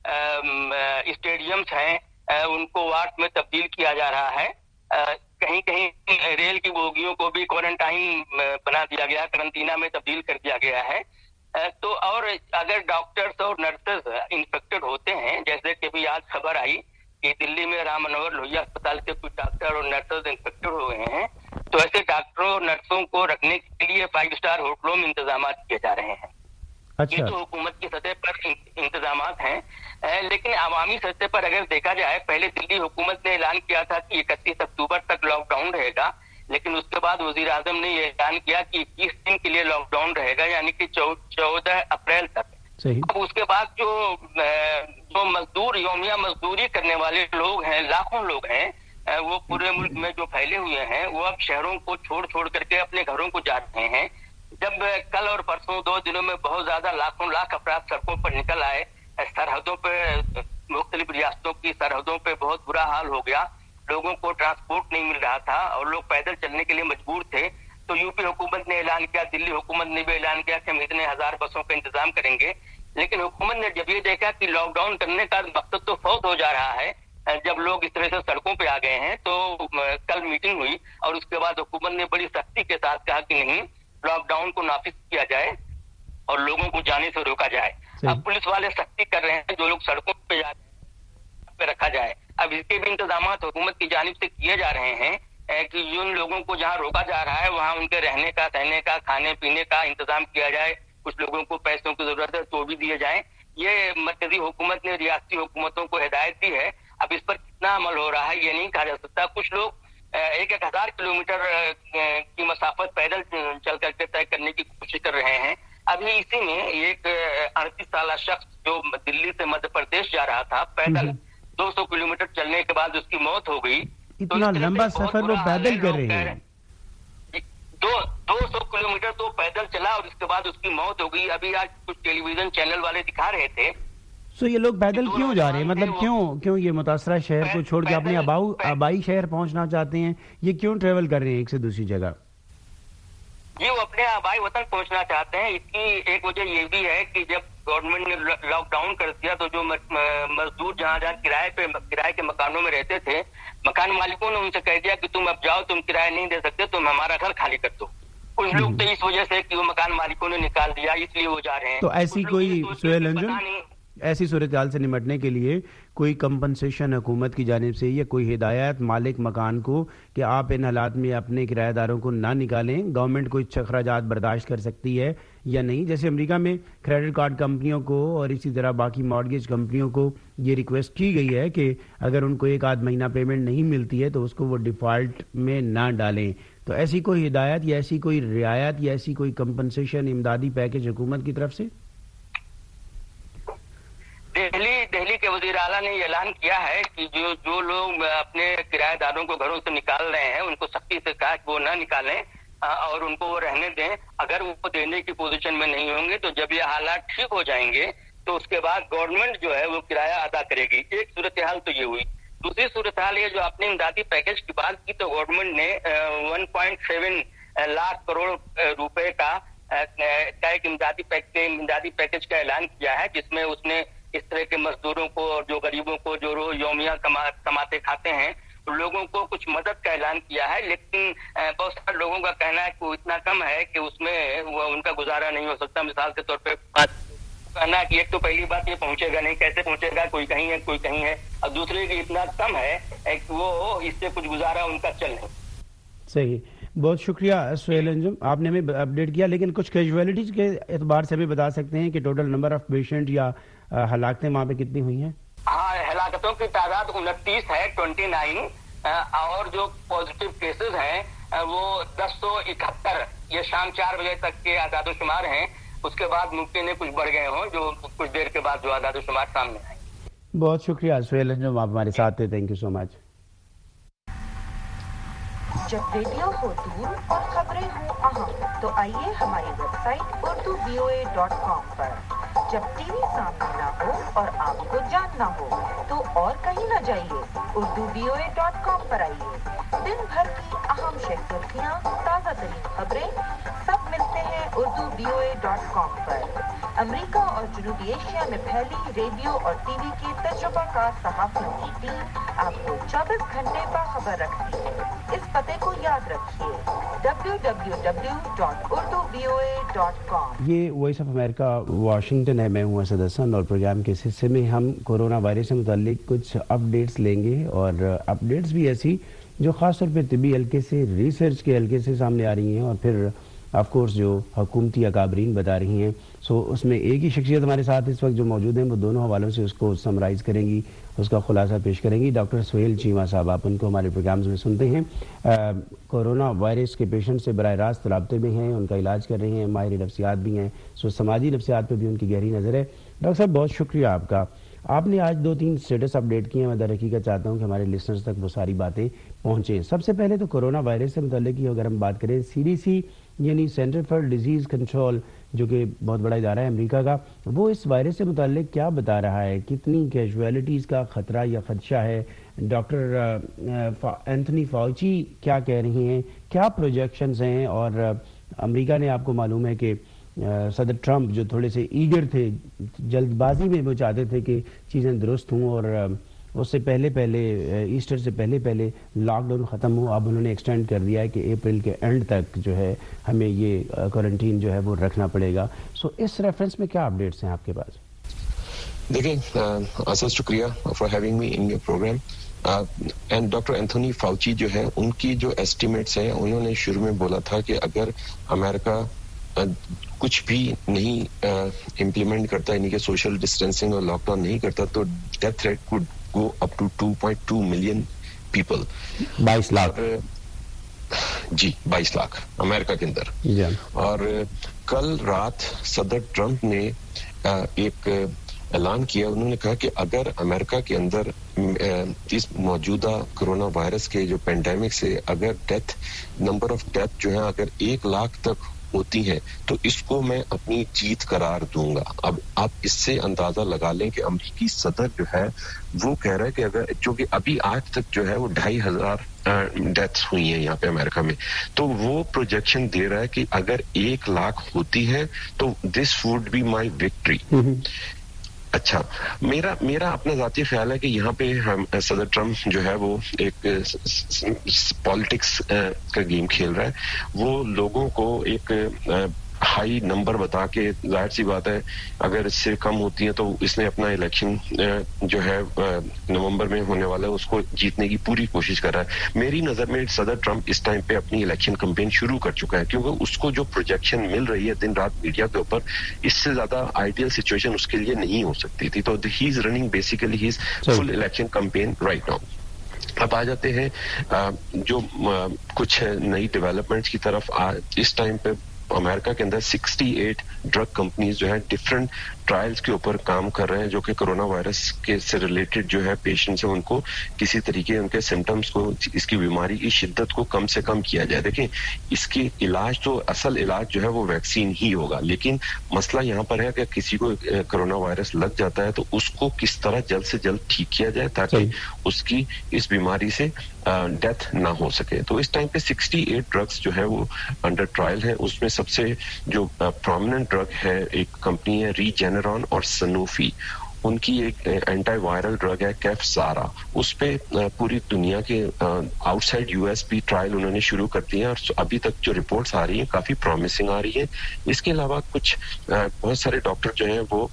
اسٹیڈیمز ہیں ان کو وارڈ میں تبدیل کیا جا رہا ہے. کہیں کہیں ریل کی بوگیوں کو بھی کوارنٹائن بنا دیا گیا، قرنطینہ میں تبدیل کر دیا گیا ہے. تو اور اگر ڈاکٹرز اور نرسز انفیکٹڈ ہوتے ہیں، جیسے کہ بھی آج خبر آئی کہ دلی میں رام منوہر لوہیا اسپتال کے کچھ ڈاکٹر اور نرسز انفیکٹڈ ہوئے ہیں، تو ایسے ڈاکٹروں اور نرسوں کو رکھنے کے لیے فائیو اسٹار ہوٹلوں میں انتظامات کیے جا رہے ہیں.
اچھا.
یہ تو حکومت کی سطح پر انتظامات ہیں، لیکن عوامی سطح پر اگر دیکھا جائے، پہلے دلی حکومت نے اعلان کیا تھا کہ اکتیس اکتوبر تک لاک ڈاؤن رہے گا، لیکن اس کے بعد وزیر اعظم نے یہ اعلان کیا کہ اکیس دن کے لیے لاک ڈاؤن رہے گا، یعنی کہ چودہ اپریل تک. اب اس کے بعد جو جو مزدور یومیہ مزدوری کرنے والے لوگ ہیں، لاکھوں لوگ ہیں، وہ پورے ملک میں جو پھیلے ہوئے ہیں، وہ اب شہروں کو چھوڑ چھوڑ کر کے اپنے گھروں کو جا رہے ہیں. جب کل اور پرسوں دو دنوں میں بہت زیادہ لاکھوں لاکھ افراد سڑکوں پر نکل آئے، سرحدوں پہ مختلف ریاستوں کی سرحدوں پہ بہت برا حال ہو گیا، لوگوں کو ٹرانسپورٹ نہیں مل رہا تھا اور لوگ پیدل چلنے کے لیے مجبور تھے، تو یو پی حکومت نے اعلان کیا، دلی حکومت نے بھی اعلان کیا کہ ہم اتنے ہزار بسوں کا انتظام کریں گے. لیکن حکومت نے جب یہ دیکھا کہ لاک ڈاؤن کرنے کا مقصد تو فوت ہو جا رہا ہے، جب لوگ اس طرح سے سڑکوں پہ آ گئے ہیں، تو کل میٹنگ ہوئی اور اس کے بعد حکومت نے بڑی سختی کے ساتھ کہا کہ نہیں، لاک ڈاؤن کو نافذ کیا جائے اور لوگوں کو جانے سے روکا جائے. اب پولیس والے سختی کر رہے ہیں، جو لوگ سڑکوں پہ جا پہ رکھا جائے. اب اس کے بھی انتظامات حکومت کی جانب سے کیے جا رہے ہیں کہ جن لوگوں کو جہاں روکا جا رہا ہے وہاں ان کے رہنے کا، سہنے کا، کھانے پینے کا انتظام کیا جائے. کچھ لوگوں کو پیسوں کی ضرورت ہے تو بھی دیے جائیں. یہ مرکزی حکومت نے ریاستی حکومتوں کو ہدایت دی ہے. اب اس پر کتنا عمل ہو رہا ہے یہ نہیں کہا جا سکتا. کچھ لوگ ایک ایک ہزار کلو میٹر کی مسافت پیدل چل کر کے طے کرنے کی کوشش کر رہے ہیں. ابھی اسی میں ایک اڑتیس سالہ شخص جو دلی سے مدھیہ پردیش جا رہا تھا پیدل دو سو کلو میٹر چلنے کے بعد اس کی موت ہو گئی.
اتنا لمبا سفر وہ پیدل کر رہے ہیں،
دو دو سو کلو میٹر تو پیدل چلا اور اس کے بعد اس کی موت ہو گئی. ابھی آج کچھ ٹیلی ویژن چینل والے دکھا رہے تھے.
سو یہ لوگ پیدل کیوں جا رہے ہیں؟ مطلب کیوں کیوں یہ متاثرہ شہر کو چھوڑ کے اپنے آباؤ آبائی شہر پہنچنا چاہتے ہیں؟ یہ کیوں ٹریول کر رہے ہیں ایک سے دوسری جگہ؟
جی وہ اپنے آبائی وطن پہنچنا چاہتے ہیں. اس کی ایک وجہ یہ بھی ہے کہ جب گورنمنٹ نے لاک ڈاؤن کر دیا تو جو مزدور جہاں جہاں کرائے پہ کرائے کے مکانوں میں رہتے تھے، مکان مالکوں نے ان سے کہہ دیا کہ تم اب جاؤ، تم کرایہ نہیں دے سکتے، تم ہمارا گھر خالی کر دو. کچھ لوگ تو اس وجہ سے کہ وہ مکان مالکوں نے نکال دیا اس لیے وہ جا رہے ہیں.
تو ایسی کوئی سہیل انجم ایسی صورتحال سے نمٹنے کے لیے کوئی کمپنسیشن حکومت کی جانب سے یا کوئی ہدایت مالک مکان کو کہ آپ ان حالات میں اپنے کرایہ داروں کو نہ نکالیں، گورنمنٹ کوئی اخراجات برداشت کر سکتی ہے یا نہیں؟ جیسے امریکہ میں کریڈٹ کارڈ کمپنیوں کو اور اسی طرح باقی مارگیج کمپنیوں کو یہ ریکویسٹ کی گئی ہے کہ اگر ان کو ایک آدھ مہینہ پیمنٹ نہیں ملتی ہے تو اس کو وہ ڈیفالٹ میں نہ ڈالیں. تو ایسی کوئی ہدایت یا ایسی کوئی رعایت یا ایسی کوئی کمپنسیشن امدادی پیکج حکومت کی طرف سے؟
دہلی دہلی کے وزیر اعلیٰ نے یہ اعلان کیا ہے کہ جو جو لوگ اپنے کرایہ داروں کو گھروں سے نکال رہے ہیں ان کو سختی سے کہا کہ وہ نہ نکالیں اور ان کو وہ رہنے دیں. اگر وہ دینے کی پوزیشن میں نہیں ہوں گے تو جب یہ حالات ٹھیک ہو جائیں گے تو اس کے بعد گورنمنٹ جو ہے وہ کرایہ ادا کرے گی. ایک صورتحال تو یہ ہوئی. دوسری صورتحال یہ جو آپ نے امدادی پیکج کی بات کی تو گورنمنٹ نے one point seven lakh crore روپے کا ایک امدادی پیکج امدادی پیکج کا اعلان کیا ہے، جس میں اس نے اس طرح کے مزدوروں کو اور جو غریبوں کو جو روز یومیہ کماتے کھاتے ہیں لوگوں کو کچھ مدد کا اعلان کیا ہے. لیکن بہت سارے لوگوں کا کہنا ہے کہ وہ اتنا کم ہے کہ اس میں وہ ان کا گزارا نہیں ہو سکتا. مثال کے طور پہ کہنا ہے کہ ایک تو پہلی بات یہ پہنچے گا نہیں، کیسے پہنچے گا، کوئی کہیں ہے کوئی کہیں ہے، اور دوسرے کہ اتنا کم ہے کہ وہ اس سے کچھ گزارا ان کا چل نہیں.
صحیح, بہت شکریہ سہیل انجم, آپ نے ہمیں اپڈیٹ کیا. لیکن کچھ کیجویلٹیز کے اعتبار سے ہمیں بتا سکتے ہیں کہ ٹوٹل نمبر آف پیشنٹ یا ہلاکتیں وہاں پہ کتنی ہوئی ہیں؟
ہاں, ہلاکتوں کی تعداد انتیس ہے, ٹوینٹی نائن, اور جو پازیٹیو کیسز ہیں وہ دس سو اکہتر. یہ شام چار بجے تک کے اعداد و شمار ہیں. اس کے بعد ممکن ہے کچھ بڑھ گئے ہوں, جو کچھ دیر کے بعد جو اعداد و شمار سامنے آئے.
بہت شکریہ سہیل انجم, آپ ہمارے ساتھ تھے, تھینک یو سو مچ.
جب ریڈیو ہو دور اور خبریں ہوں اہم تو آئیے ہماری website Urdu V O A dot com پر. جب ٹی وی سامنے نہ ہو اور آپ کو جاننا ہو تو اور کہیں نہ جائیے, Urdu V O A dot com پر آئیے. دن بھر کی اہم شخصیتیاں, تازہ ترین خبریں سب ملتے ہیں Urdu V O A dot com پر. امریکہ اور جنوبی ایشیا میں پھیلی ریڈیو اور ٹی وی کی تجربہ کار صحافیوں کی ٹیم آپ کو چوبیس گھنٹے باخبر رکھتی ہے. اس پتے کو یاد رکھیے, W W W dot Urdu V O A dot com.
یہ وائس آف امریکہ واشنگٹن ہے, میں ہوں اسد حسن, اور پروگرام کے اس حصے میں ہم کورونا وائرس سے متعلق کچھ اپڈیٹس لیں گے, اور اپڈیٹس بھی ایسی جو خاص طور پہ طبی حلقے سے, ریسرچ کے حلقے سے سامنے آ رہی ہیں, اور پھر آف کورس جو حکومتی اکابرین بتا رہی ہیں. سو اس میں ایک ہی شخصیت ہمارے ساتھ اس وقت جو موجود ہیں, وہ دونوں حوالوں سے اس کو سمرائز کریں گی, اس کا خلاصہ پیش کریں گی. ڈاکٹر سہیل چیمہ صاحب, آپ ان کو ہمارے پروگرامز میں سنتے ہیں, کورونا وائرس کے پیشنٹ سے براہ راست رابطے میں ہیں, ان کا علاج کر رہے ہیں, ماہر نفسیات بھی ہیں, سو سماجی نفسیات پہ بھی ان کی گہری نظر ہے. ڈاکٹر صاحب بہت شکریہ آپ کا, آپ نے آج دو تین اسٹیٹس اپڈیٹ کیے ہیں. میں در حقیقت چاہتا ہوں کہ ہمارے لسنرز تک وہ ساری باتیں پہنچیں. سب سے پہلے تو کورونا وائرس سے متعلق ہی اگر ہم بات کریں, سی ڈی سی یعنی سینٹر فار ڈیزیز کنٹرول, جو کہ بہت بڑا ادارہ ہے امریکہ کا, وہ اس وائرس سے متعلق کیا بتا رہا ہے؟ کتنی کیجویلٹیز کا خطرہ یا خدشہ ہے؟ ڈاکٹر اینتھنی فاؤچی کیا کہہ رہی ہیں؟ کیا پروجیکشنز ہیں؟ اور امریکہ نے, آپ کو معلوم ہے کہ صدر ٹرمپ جو تھوڑے سے ایگر تھے, جلد بازی میں وہ چاہتے تھے کہ چیزیں درست ہوں, اور اس سے پہلے پہلے ایسٹر سے پہلے پہلے لاک ڈاؤن ختم ہو. اب انہوں نے ایکسٹینڈ کر دیا ہے کہ اپریل کے اینڈ تک جو ہے ہمیں یہ کوارنٹین جو ہے وہ رکھنا پڑے گا. سو اس ریفرنس میں کیا اپڈیٹس ہیں آپ کے پاس؟
دیکھیں, اسد شکریہ for having me in your programme. And doctor Anthony Fauci جو ہے, ان کی جو ایسٹیمیٹس ہیں, انہوں نے شروع میں بولا تھا کہ اگر امریکہ کچھ بھی نہیں امپلیمنٹ کرتا, یعنی کہ سوشل ڈسٹینسنگ اور لاک ڈاؤن نہیں کرتا, تو death rate could go up to two point two million people.
بائیس لاکھ
جی بائیس لاکھ امریکہ کے اندر. اور کل رات صدر ٹرمپ نے ایک اعلان کیا, انہوں نے کہا کہ اگر امریکہ کے اندر اس موجودہ کرونا وائرس کے جو پینڈیمک سے اگر ڈیتھ نمبر آف ڈیتھ جو ہے اگر ایک لاکھ تک ہوتی ہیں تو اس کو میں اپنی جیت قرار دوں گا. اب آپ اس سے اندازہ لگا لیں کہ امریکی صدر جو ہے وہ کہہ رہا ہے کہ اگر, جو کہ ابھی آج تک جو ہے وہ ڈھائی ہزار ڈیتھس ہوئی ہیں یہاں پہ امریکہ میں, تو وہ پروجیکشن دے رہا ہے کہ اگر ایک لاکھ ہوتی ہے تو this would be my victory. اچھا, میرا میرا اپنا ذاتی خیال ہے کہ یہاں پہ ہم صدر ٹرمپ جو ہے وہ ایک پالیٹکس کا گیم کھیل رہا ہے. وہ لوگوں کو ایک ہائی نمبر بتا کے, ظاہر سی بات ہے اگر اس سے کم ہوتی ہیں تو اس نے اپنا الیکشن جو ہے نومبر میں ہونے والا ہے اس کو جیتنے کی پوری کوشش کر رہا ہے. میری نظر میں صدر ٹرمپ اس ٹائم پہ اپنی الیکشن کمپین شروع کر چکا ہے, کیونکہ اس کو جو پروجیکشن مل رہی ہے دن رات میڈیا کے اوپر, اس سے زیادہ آئیڈیل سچویشن اس کے لیے نہیں ہو سکتی تھی. تو he is running basically his full election campaign right now. اب آ جاتے ہیں جو کچھ نئی ڈیولپمنٹس کی طرف. اس ٹائم پہ امریکہ کے اندر سکسٹی ایٹ ڈرگ کمپنیز جو ہے ڈفرینٹ ٹرائلز کے اوپر کام کر رہے ہیں, جو کہ کرونا وائرس کے سے ریلیٹڈ جو ہے پیشنٹس ہیں ان کو کسی طریقے ان کے سمٹمس کو, اس کی بیماری کی شدت کو کم سے کم کیا جائے. دیکھیں, اس کی علاج تو اصل علاج جو ہے وہ ویکسین ہی ہوگا, لیکن مسئلہ یہاں پر ہے کہ کسی کو کرونا وائرس لگ جاتا ہے تو اس کو کس طرح جلد سے جلد ٹھیک کیا جائے تاکہ اس کی اس بیماری سے ڈیتھ نہ ہو سکے. تو اس ٹائم پہ سکسٹی ایٹ ڈرگس جو ہے وہ انڈر ٹرائل ہے. اس میں سب سے جو پرومیننٹ ڈرگ ہے ایک کمپنی ہے ری جینرون اور سنوفی. उनकी एक एंटी वायरल ड्रग है कैफसारा, उस पे पूरी दुनिया के आउटसाइड यूएस भी ट्रायल उन्होंने शुरू कर दिए हैं और अभी तक जो रिपोर्ट्स आ रही हैं काफी प्रॉमिसिंग आ रही है। इसके अलावा कुछ बहुत सारे डॉक्टर जो हैं वो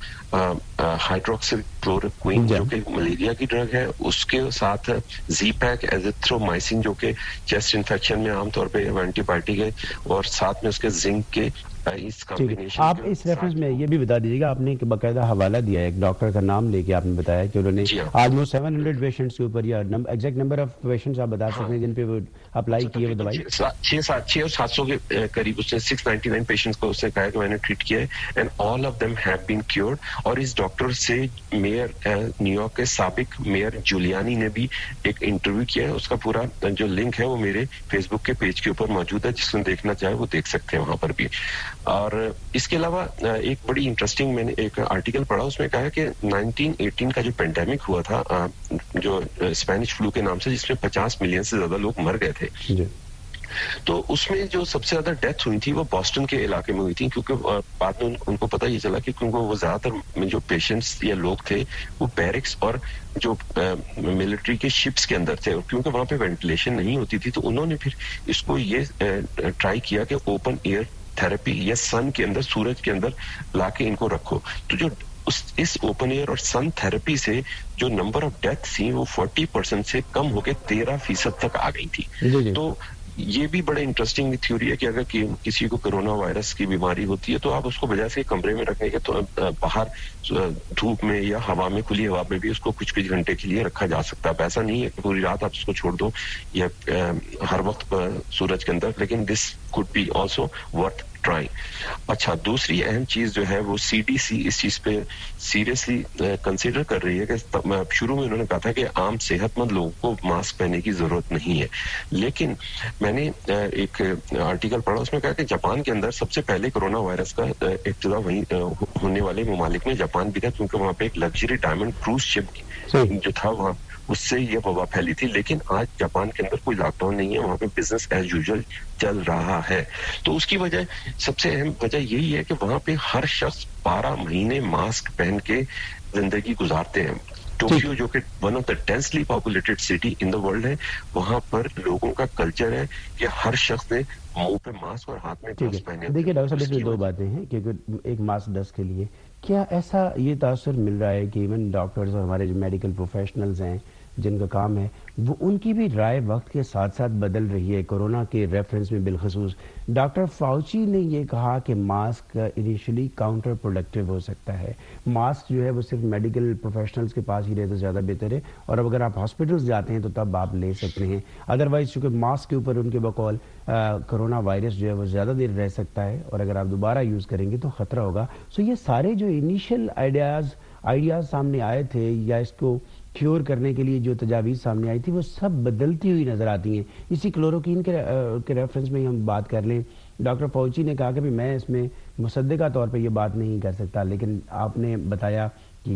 हाइड्रोक्सीक्लोरोक्विन जो कि मलेरिया की ड्रग है, उसके साथ ज़ी-पैक, एजिथ्रोमाइसिन जो कि चेस्ट इन्फेक्शन में आमतौर पे एंटीबायोटिक है, और साथ में उसके जिंक के इस कॉम्बिनेशन।
आप इस रेफरेंस में ये भी बता दीजिएगा, आपने एक बाकायदा हवाला दिया है, एक डॉक्टर का नाम लेके आपने बताया कि उन्होंने ऑलमोस्ट सेवन हंड्रेड पेशेंट्स के ऊपर, या एग्जैक्ट नंबर ऑफ पेशेंट्स आप बता सकते हैं जिन पे वो अप्लाई किए वो दवाई?
छह सात छह और सात सौ के करीब उसने सिक्स नाइन्टी नाइन पेशेंट्स को उसने कहा कि मैंने ट्रीट किया है, and all of them have been cured. और इस डॉक्टर से मेयर न्यूयॉर्क के साबिक मेयर जूलियानी ने भी एक इंटरव्यू किया है, उसका पूरा जो लिंक है वो मेरे फेसबुक के पेज के ऊपर मौजूद है, जिसको देखना चाहे वो देख सकते हैं वहां पर भी। और इसके अलावा एक बड़ी इंटरेस्टिंग मैंने एक आर्टिकल पढ़ा, उसमें कहा कि नाइनटीन एटीन का जो पेंडेमिक हुआ था जो स्पेनिश फ्लू के नाम से, जिसमें पचास मिलियन से ज्यादा लोग मर गए थे, तो उसमें जो सबसे ज्यादा डेथ हुई थी वो बॉस्टन के इलाके में हुई थी, क्योंकि बाद में उन, उनको पता ये चला कि क्योंकि वो ज्यादातर जो पेशेंट्स या लोग थे वो बैरिक्स और जो मिलिट्री के शिप्स के अंदर थे, और क्योंकि वहां पे वेंटिलेशन नहीं होती थी तो उन्होंने फिर इसको ये ट्राई किया कि ओपन एयर थेरेपी या सन के अंदर, सूरज के अंदर लाके इनको रखो। तो जो उस इस ओपन एयर और सन थेरेपी से जो नंबर ऑफ डेथ थी वो फोर्टी परसेंट से कम होके तेरह फीसद तक आ गई थी। जी जी। तो ये भी बड़ा इंटरेस्टिंग थ्योरी है कि अगर कि, किसी को कोरोना वायरस की बीमारी होती है तो आप उसको बजाय से कमरे में रखने के तो बाहर धूप में या हवा में, खुली हवा में भी उसको कुछ कुछ घंटे के लिए रखा जा सकता है। ऐसा नहीं है कि पूरी रात आप उसको छोड़ दो या हर वक्त सूरज के अंदर, लेकिन this could be also worth trying. अच्छा, दूसरी अहम चीज जो है वो सीडीसी इस चीज पे सीरियसली कंसीडर कर रही है कि शुरू में उन्होंने कहा था कि आम सेहतमंद लोगों को मास्क पहनने की जरूरत नहीं है, लेकिन मैंने एक आर्टिकल पढ़ा, उसमें कहा कि जापान के अंदर सबसे पहले कोरोना वायरस का इब्तिदा वहीं होने वाले ममालिक में जापान भी था, क्योंकि वहां पे एक लग्जरी डायमंड क्रूज शिप जो था वहां उससे ये वबा फैली थी। लेकिन आज जापान के अंदर कोई लॉकडाउन नहीं है, वहां पे बिजनेस एज यूजुअल चल रहा है। तो उसकी वजह, सबसे अहम वजह यही है कि वहां पे हर शख्स बारह महीने मास्क पहन के जिंदगी गुजारते हैं। टोक्यो जो कि one of the densely populated city in the world है, वहां पर लोगों का कल्चर है कि हर शख्स ने मुंह पे मास्क और हाथ में ग्लव्स पहने।
देखिए डॉक्टर साहब, इसमें दो बातें हैं, क्योंकि एक मास्क डस्ट के लिए क्या ऐसा ये तासुर मिल रहा है कि इवन डॉक्टर्स और हमारे जो मेडिकल प्रोफेशनल्स हैं जिनका काम है वो, उनकी भी राय वक्त के साथ साथ बदल रही है। कोरोना के रेफरेंस में बिलखसूस डॉक्टर फाउची ने ये कहा कि मास्क इनिशियली काउंटर प्रोडक्टिव हो सकता है, मास्क जो है वो सिर्फ मेडिकल प्रोफेशनल्स के पास ही रहे तो ज़्यादा बेहतर है, और अगर आप हॉस्पिटल्स जाते हैं तो तब आप ले सकते हैं, अदरवाइज चूँकि मास्क के ऊपर उनके बकौल कोरोना वायरस जो है वो ज़्यादा देर रह सकता है, और अगर आप दोबारा यूज़ करेंगे तो ख़तरा होगा। सो ये सारे जो इनिशियल आइडियाज़ आइडियाज़ सामने आए थे या इसको क्योर करने के लिए जो तजावीज़ सामने आई थी वो सब बदलती हुई नज़र आती हैं। इसी क्लोरोक्विन के, के रेफरेंस में हम बात कर लें, डॉक्टर फाउची ने कहा कि भी मैं इसमें मुसद्दिका तौर पे ये बात नहीं कर सकता, लेकिन आपने बताया कि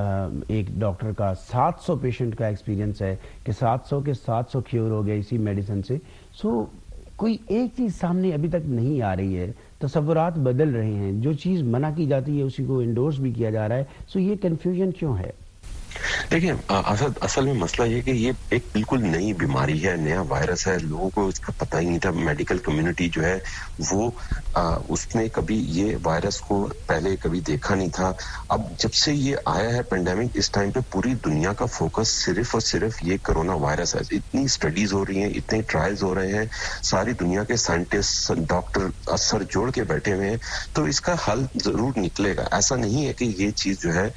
एक डॉक्टर का सात सौ पेशेंट का एक्सपीरियंस है कि सात सौ के सात सौ क्योर हो गए इसी मेडिसिन से। सो कोई एक चीज़ सामने अभी तक नहीं आ रही है, तसव्वुरात बदल रहे हैं, जो चीज़ मना की जाती है उसी को इंडोर्स भी किया जा रहा है। सो ये कन्फ्यूजन क्यों है?
देखिए, असल असल में मसला ये कि ये एक बिल्कुल नई बीमारी है, नया वायरस है, लोगों को इसका पता ही नहीं था। मेडिकल कम्युनिटी जो है वो आ, उसने कभी ये वायरस को पहले कभी देखा नहीं था। अब जब से ये आया है पेंडेमिक, इस टाइम पे पूरी दुनिया का फोकस सिर्फ और सिर्फ ये कोरोना वायरस है। इतनी स्टडीज हो रही हैं, इतने ट्रायल्स हो रहे हैं, सारी दुनिया के साइंटिस्ट डॉक्टर असर जोड़ के बैठे हुए हैं, तो इसका हल जरूर निकलेगा। ऐसा नहीं है कि ये चीज जो है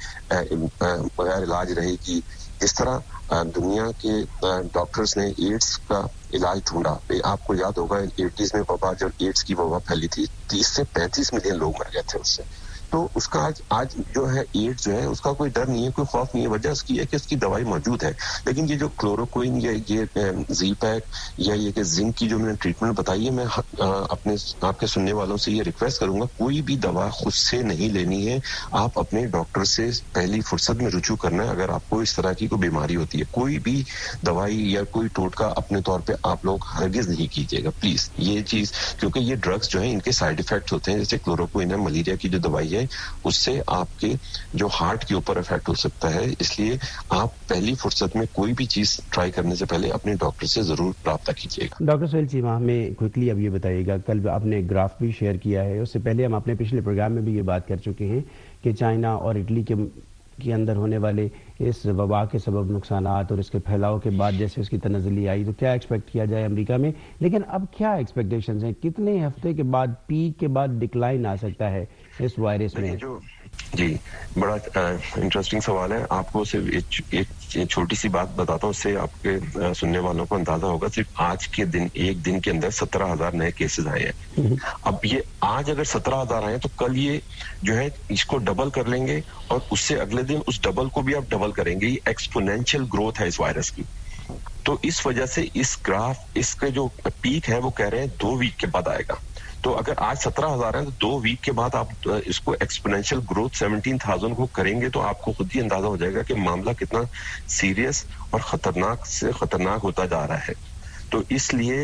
बगैर इलाज रहेगी। जिस तरह दुनिया के डॉक्टर्स ने एड्स का इलाज ढूंढा, आपको याद होगा एटीज़ में वबा, जब एड्स की वबा फैली थी, तीस से पैंतीस मिलियन लोग मर गए थे उससे। तो उसका आज आज जो है एड्स जो है उसका कोई डर नहीं है, कोई खौफ नहीं है। वजह उसकी है कि उसकी दवाई मौजूद है। लेकिन ये जो क्लोरोक्विन या ये ज़ी-पैक या ये कि जिंक की जो मैंने ट्रीटमेंट बताई है, मैं अपने आपके सुनने वालों से ये रिक्वेस्ट करूंगा, कोई भी दवा खुद से नहीं लेनी है। आप अपने डॉक्टर से पहली फुर्सत में रुजू करना है अगर आपको इस तरह की कोई बीमारी होती है। कोई भी दवाई या कोई टोटका अपने तौर पर आप लोग हरगिज नहीं कीजिएगा प्लीज, ये चीज, क्योंकि ये ड्रग्स जो है इनके साइड इफेक्ट होते हैं। जैसे क्लोरोक्विन है, मलेरिया की जो दवाई है ہے اس سے آپ کے جو ہارٹ کے اوپر افیکٹ ہو سکتا ہے. اس لیے آپ پہلی فرصت میں کوئی بھی چیز ٹرائی کرنے سے پہلے اپنے ڈاکٹر سے ضرور رابطہ کیجیے گا.
ڈاکٹر سہیل چیمہ ہمیں کوئکلی اب یہ بتائیے گا, کل آپ نے گراف بھی شیئر کیا ہے, اس سے پہلے ہم اپنے پچھلے پروگرام میں بھی یہ بات کر چکے ہیں کہ چائنا اور اٹلی کے کے اندر ہونے والے اس وبا کے سبب نقصانات اور اس کے پھیلاؤ کے بعد جیسے اس کی تنزلی آئی تو کیا ایکسپیکٹ کیا جائے امریکہ میں, لیکن اب کیا ایکسپیکٹیشنز ہیں, کتنے ہفتے کے بعد پیک کے بعد ڈکلائن آ سکتا ہے اس وائرس میں؟
جو جی بڑا انٹرسٹنگ سوال ہے. آپ کو صرف ایک چھوٹی سی بات بتاتا ہوں, اس سے آپ کے سننے والوں کو اندازہ ہوگا. صرف آج کے دن ایک دن کے اندر سترہ ہزار نئے کیسز آئے ہیں. اب یہ آج اگر سترہ ہزار آئے تو کل یہ جو ہے اس کو ڈبل کر لیں گے اور اس سے اگلے دن اس ڈبل کو بھی آپ ڈبل کریں گے. یہ ایکسپونینشیل گروتھ ہے اس وائرس کی. تو اس وجہ سے اس گراف اس کے جو پیک ہے وہ کہہ رہے ہیں دو ویک کے بعد آئے گا. تو اگر آج سترہ ہزار ہیں تو دو ویک کے بعد آپ اس کو ایکسپونینشیل گروتھ سیونٹین تھاؤزینڈ کو کریں گے تو آپ کو خود ہی اندازہ ہو جائے گا کہ معاملہ کتنا سیریس اور خطرناک سے خطرناک ہوتا جا رہا ہے. تو اس لیے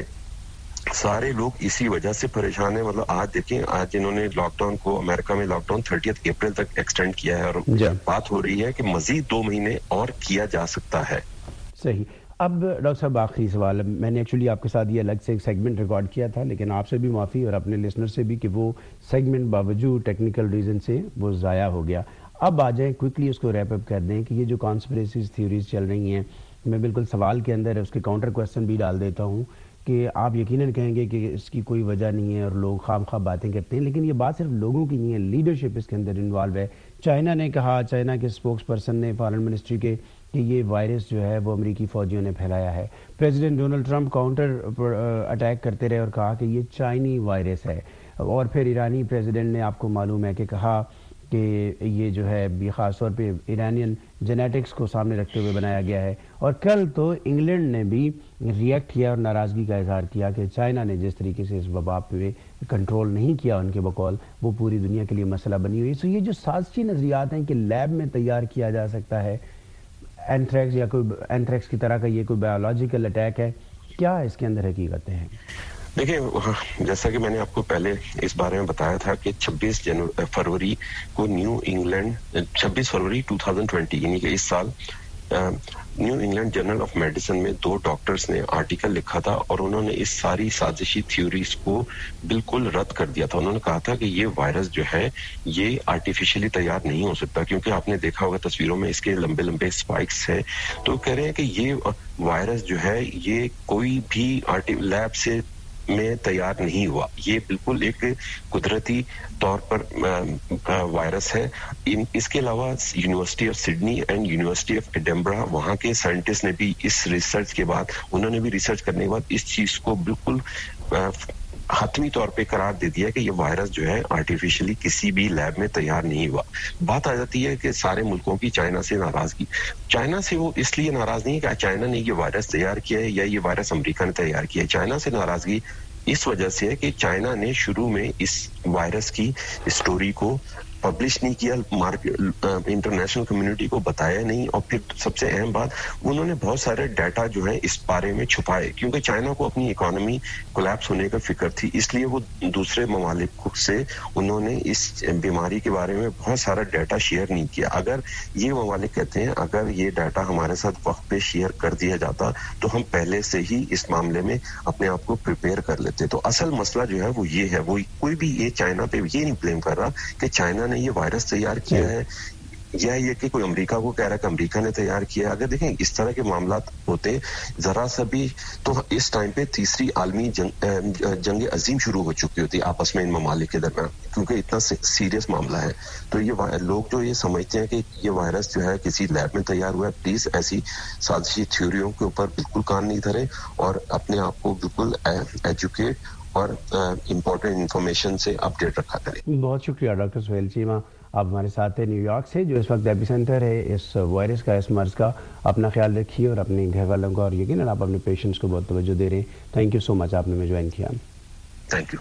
سارے لوگ اسی وجہ سے پریشان ہیں. مطلب آج دیکھیں, آج انہوں نے لاک ڈاؤن کو امریکہ میں لاک ڈاؤن تھرٹیتھ اپریل تک ایکسٹینڈ کیا ہے اور بات ہو رہی ہے کہ مزید دو مہینے اور کیا جا سکتا ہے.
صحیح. اب ڈاکٹر صاحب آخری سوال, میں نے ایکچولی آپ کے ساتھ یہ الگ سے ایک سیگمنٹ ریکارڈ کیا تھا لیکن آپ سے بھی معافی اور اپنے لسنر سے بھی کہ وہ سیگمنٹ باوجود ٹیکنیکل ریزن سے وہ ضائع ہو گیا. اب آ جائیں کوئکلی اس کو ریپ اپ کر دیں کہ یہ جو کانسپریسیز تھیوریز چل رہی ہیں, میں بالکل سوال کے اندر اس کے کاؤنٹر کویسچن بھی ڈال دیتا ہوں کہ آپ یقیناً کہیں گے کہ اس کی کوئی وجہ نہیں ہے اور لوگ خام خواہ باتیں کرتے ہیں, لیکن یہ بات صرف لوگوں کی نہیں ہے, لیڈرشپ اس کے اندر انوالو ہے. چائنا نے کہا, چائنا کے اسپوکس پرسن نے فارن منسٹری کے, کہ یہ وائرس جو ہے وہ امریکی فوجیوں نے پھیلایا ہے. President Donald Trump counter attack کرتے رہے اور کہا کہ یہ چائنی وائرس ہے. اور پھر ایرانی پریزیڈنٹ نے, آپ کو معلوم ہے کہ کہا کہ یہ جو ہے خاص طور پہ ایرانین جینیٹکس کو سامنے رکھتے ہوئے بنایا گیا ہے. اور کل تو انگلینڈ نے بھی ریئیکٹ کیا اور ناراضگی کا اظہار کیا کہ چائنا نے جس طریقے سے اس وبا پہ کنٹرول نہیں کیا ان کے بقول, وہ پوری دنیا کے لیے مسئلہ بنی ہوئی. سو یہ جو سازشی نظریات ہیں کہ لیب میں تیار کیا جا سکتا ہے اینتھریکس یا کوئی اینتھریکس کی طرح کا یہ کوئی بایولوجیکل اٹیک ہے, کیا اس کے اندر حقیقتیں ہیں؟
دیکھیں, جیسا کہ میں نے آپ کو پہلے اس بارے میں بتایا تھا کہ چھبیس فروری کو نیو انگلینڈ چھبیس فروری دو ہزار بیس یعنی کہ اس سال New England journal of medicine میں دو ڈاکٹرز نے آرٹیکل لکھا تھا اور انہوں نے اس ساری سازشی تھیوریز کو بالکل رد کر دیا تھا. انہوں نے کہا تھا کہ یہ وائرس جو ہے یہ آرٹیفیشلی تیار نہیں ہو سکتا, کیونکہ آپ نے دیکھا ہوگا تصویروں میں اس کے لمبے لمبے اسپائکس ہیں. تو کہہ رہے ہیں کہ یہ وائرس جو ہے یہ کوئی بھی لیب سے میں تیار نہیں ہوا, یہ بالکل ایک قدرتی طور پر وائرس ہے. اس کے علاوہ university of Sydney and university of Edinburgh, وہاں کے سائنٹسٹ نے بھی اس ریسرچ کے بعد انہوں نے بھی ریسرچ کرنے کے بعد اس چیز کو بالکل حتمی طور پہ قرار دے دیا کہ یہ وائرس جو ہے آرٹیفیشلی کسی بھی لیب میں تیار نہیں ہوا. بات آ جاتی ہے کہ سارے ملکوں کی چائنا سے ناراضگی. چائنا سے وہ اس لیے ناراض نہیں ہے کہ چائنا نے یہ وائرس تیار کیا ہے یا یہ وائرس امریکہ نے تیار کیا ہے. چائنا سے ناراضگی اس وجہ سے ہے کہ چائنا نے شروع میں اس وائرس کی اسٹوری کو پبلش نہیں کیا, انٹرنیشنل کمیونٹی کو بتایا نہیں, اور پھر سب سے اہم بات انہوں نے بہت سارے ڈیٹا جو ہے اس بارے میں چھپائے, کیونکہ چائنا کو اپنی اکانومی کولیپس ہونے کا فکر تھی, اس لیے وہ دوسرے ممالک سے انہوں نے اس بیماری کے بارے میں بہت سارا ڈیٹا شیئر نہیں کیا. اگر یہ ممالک کہتے ہیں اگر یہ ڈیٹا ہمارے ساتھ وقت پہ شیئر کر دیا جاتا تو ہم پہلے سے ہی اس معاملے میں اپنے آپ کو پریپیئر کر لیتے. تو اصل مسئلہ جو ہے وہ یہ ہے, وہ کوئی بھی یہ چائنا پہ یہ نہیں بلیم کر رہا کہ چائنا نے یہ وائرس تیار کیا ہے یا یہ کہ کوئی امریکہ کو کہہ رہا ہے کہ امریکہ نے تیار کیا. اگر دیکھیں اس طرح کے معاملات ہوتے ذرا سا بھی تو اس ٹائم پہ تیسری عالمی جنگ, جنگ عظیم شروع ہو چکی ہوتی آپس میں ان ممالک کے درمیان, کیونکہ اتنا سیریس معاملہ ہے. تو یہ لوگ جو یہ سمجھتے ہیں کہ یہ وائرس جو ہے کسی لیب میں تیار ہوا ہے, پلیز ایسی سازشی تھیوریوں کے اوپر بالکل کان نہیں دھریں اور اپنے آپ کو بالکل ایجوکیٹ اور امپورٹنٹ انفارمیشن سے اپڈیٹ رکھا کریں.
بہت شکریہ ڈاکٹر سہیل چیمہ, آپ ہمارے ساتھ ہیں نیو یارک سے جو اس وقت ایپی سینٹر ہے اس وائرس کا, اس مرض کا. اپنا خیال رکھیے اور اپنے گھر والوں کا, اور یقیناً آپ اپنے پیشنٹس کو بہت توجہ دے رہے ہیں. تھینک یو سو مچ, آپ نے ہمیں جوائن کیا.
Thank you.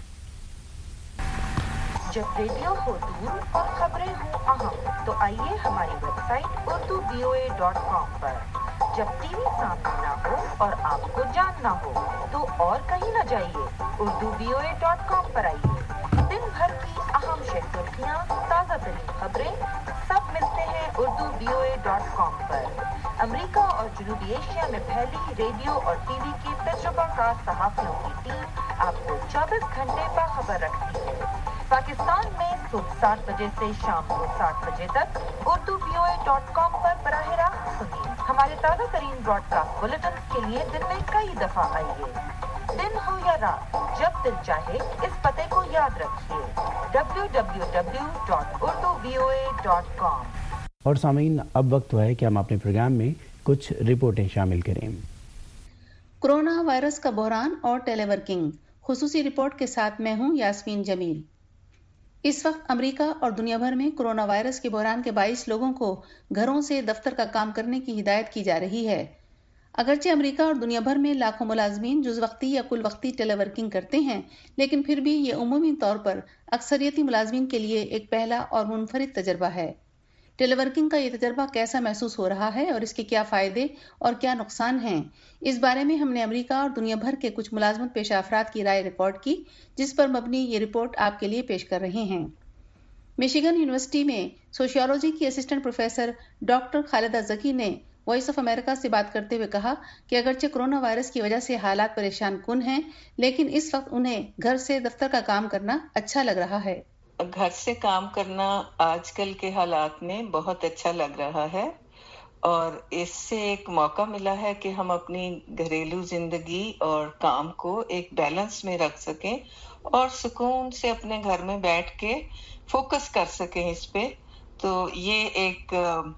جب ریڈیو ہو دور اور خبریں ہوں اہم تو آئیے ہماری website Urdu B O A dot com پر. جب ٹی وی سامنے نہ ہو اور آپ کو جاننا ہو تو اور کہیں نہ جائیے, Urdu B O A dot com پر آئیے. دن بھر کی अहम शहर सुर्खियाँ, ताज़ा तरीन खबरें सब मिलते हैं Urdu V O A dot com पर। अमेरिका और जनूबी एशिया में फैली रेडियो और टीवी की तजुर्बाकार सहाफ़ियों की टीम आपको चौबीस घंटे बाखबर रखती है। पाकिस्तान में सुबह सात बजे से शाम को सात बजे तक Urdu V O A dot com पर बराह रास्त सुनिए। हमारे ताज़ा तरीन ब्रॉडकास्ट बुलेटिन के लिए दिन में कई दफ़ा आइए। दिन हो या रात, जब दिल चाहे इस पते को याद रखिए, W W W dot Urdu V O A dot com.
और सामीन, अब वक्त हुआ है कि हम अपने प्रोग्राम में कुछ रिपोर्टें शामिल करें।
कोरोना वायरस का बहरान और टेलीवर्किंग, खुसूसी रिपोर्ट के साथ मैं हूं यास्मीन जमील। इस वक्त अमेरिका और दुनिया भर में कोरोना वायरस के बहरान के बाईस लोगों को घरों से दफ्तर का काम करने की हिदायत की जा रही है। अगरचे अमेरिका और दुनिया भर में लाखों मुलाजमीन जुज़ वक्ती या कुल वक्ती टेलीवर्किंग करते हैं, लेकिन फिर भी ये उमूमी तौर पर अक्सरियती मुलाजमीन के लिए एक पहला और मुनफरिद तजर्बा है। टेलीवर्किंग का ये तजर्बा कैसा महसूस हो रहा है और इसके क्या फ़ायदे और क्या नुकसान हैं, इस बारे में हमने अमेरिका और दुनिया भर के कुछ मुलाजमत पेशा अफराद की राय रिकॉर्ड की, जिस पर मबनी ये रिपोर्ट आपके लिए पेश कर रहे हैं। मिशिगन यूनिवर्सिटी में सोशियोलॉजी की assistant professor doctor Khalida Zaki ने वॉइस ऑफ अमेरिका से बात करते हुए कहा कि अगरचे कोरोना वायरस की वजह से हालात परेशान कुन हैं, लेकिन इस वक्त उन्हें घर से दफ्तर का काम करना अच्छा लग रहा है।
घर से काम करना आजकल के हालात में बहुत अच्छा लग रहा है और इससे एक मौका मिला है कि हम अपनी घरेलू जिंदगी और काम को एक बैलेंस में रख सकें और सुकून से अपने घर में बैठ के फोकस कर सकें इस पे। तो ये एक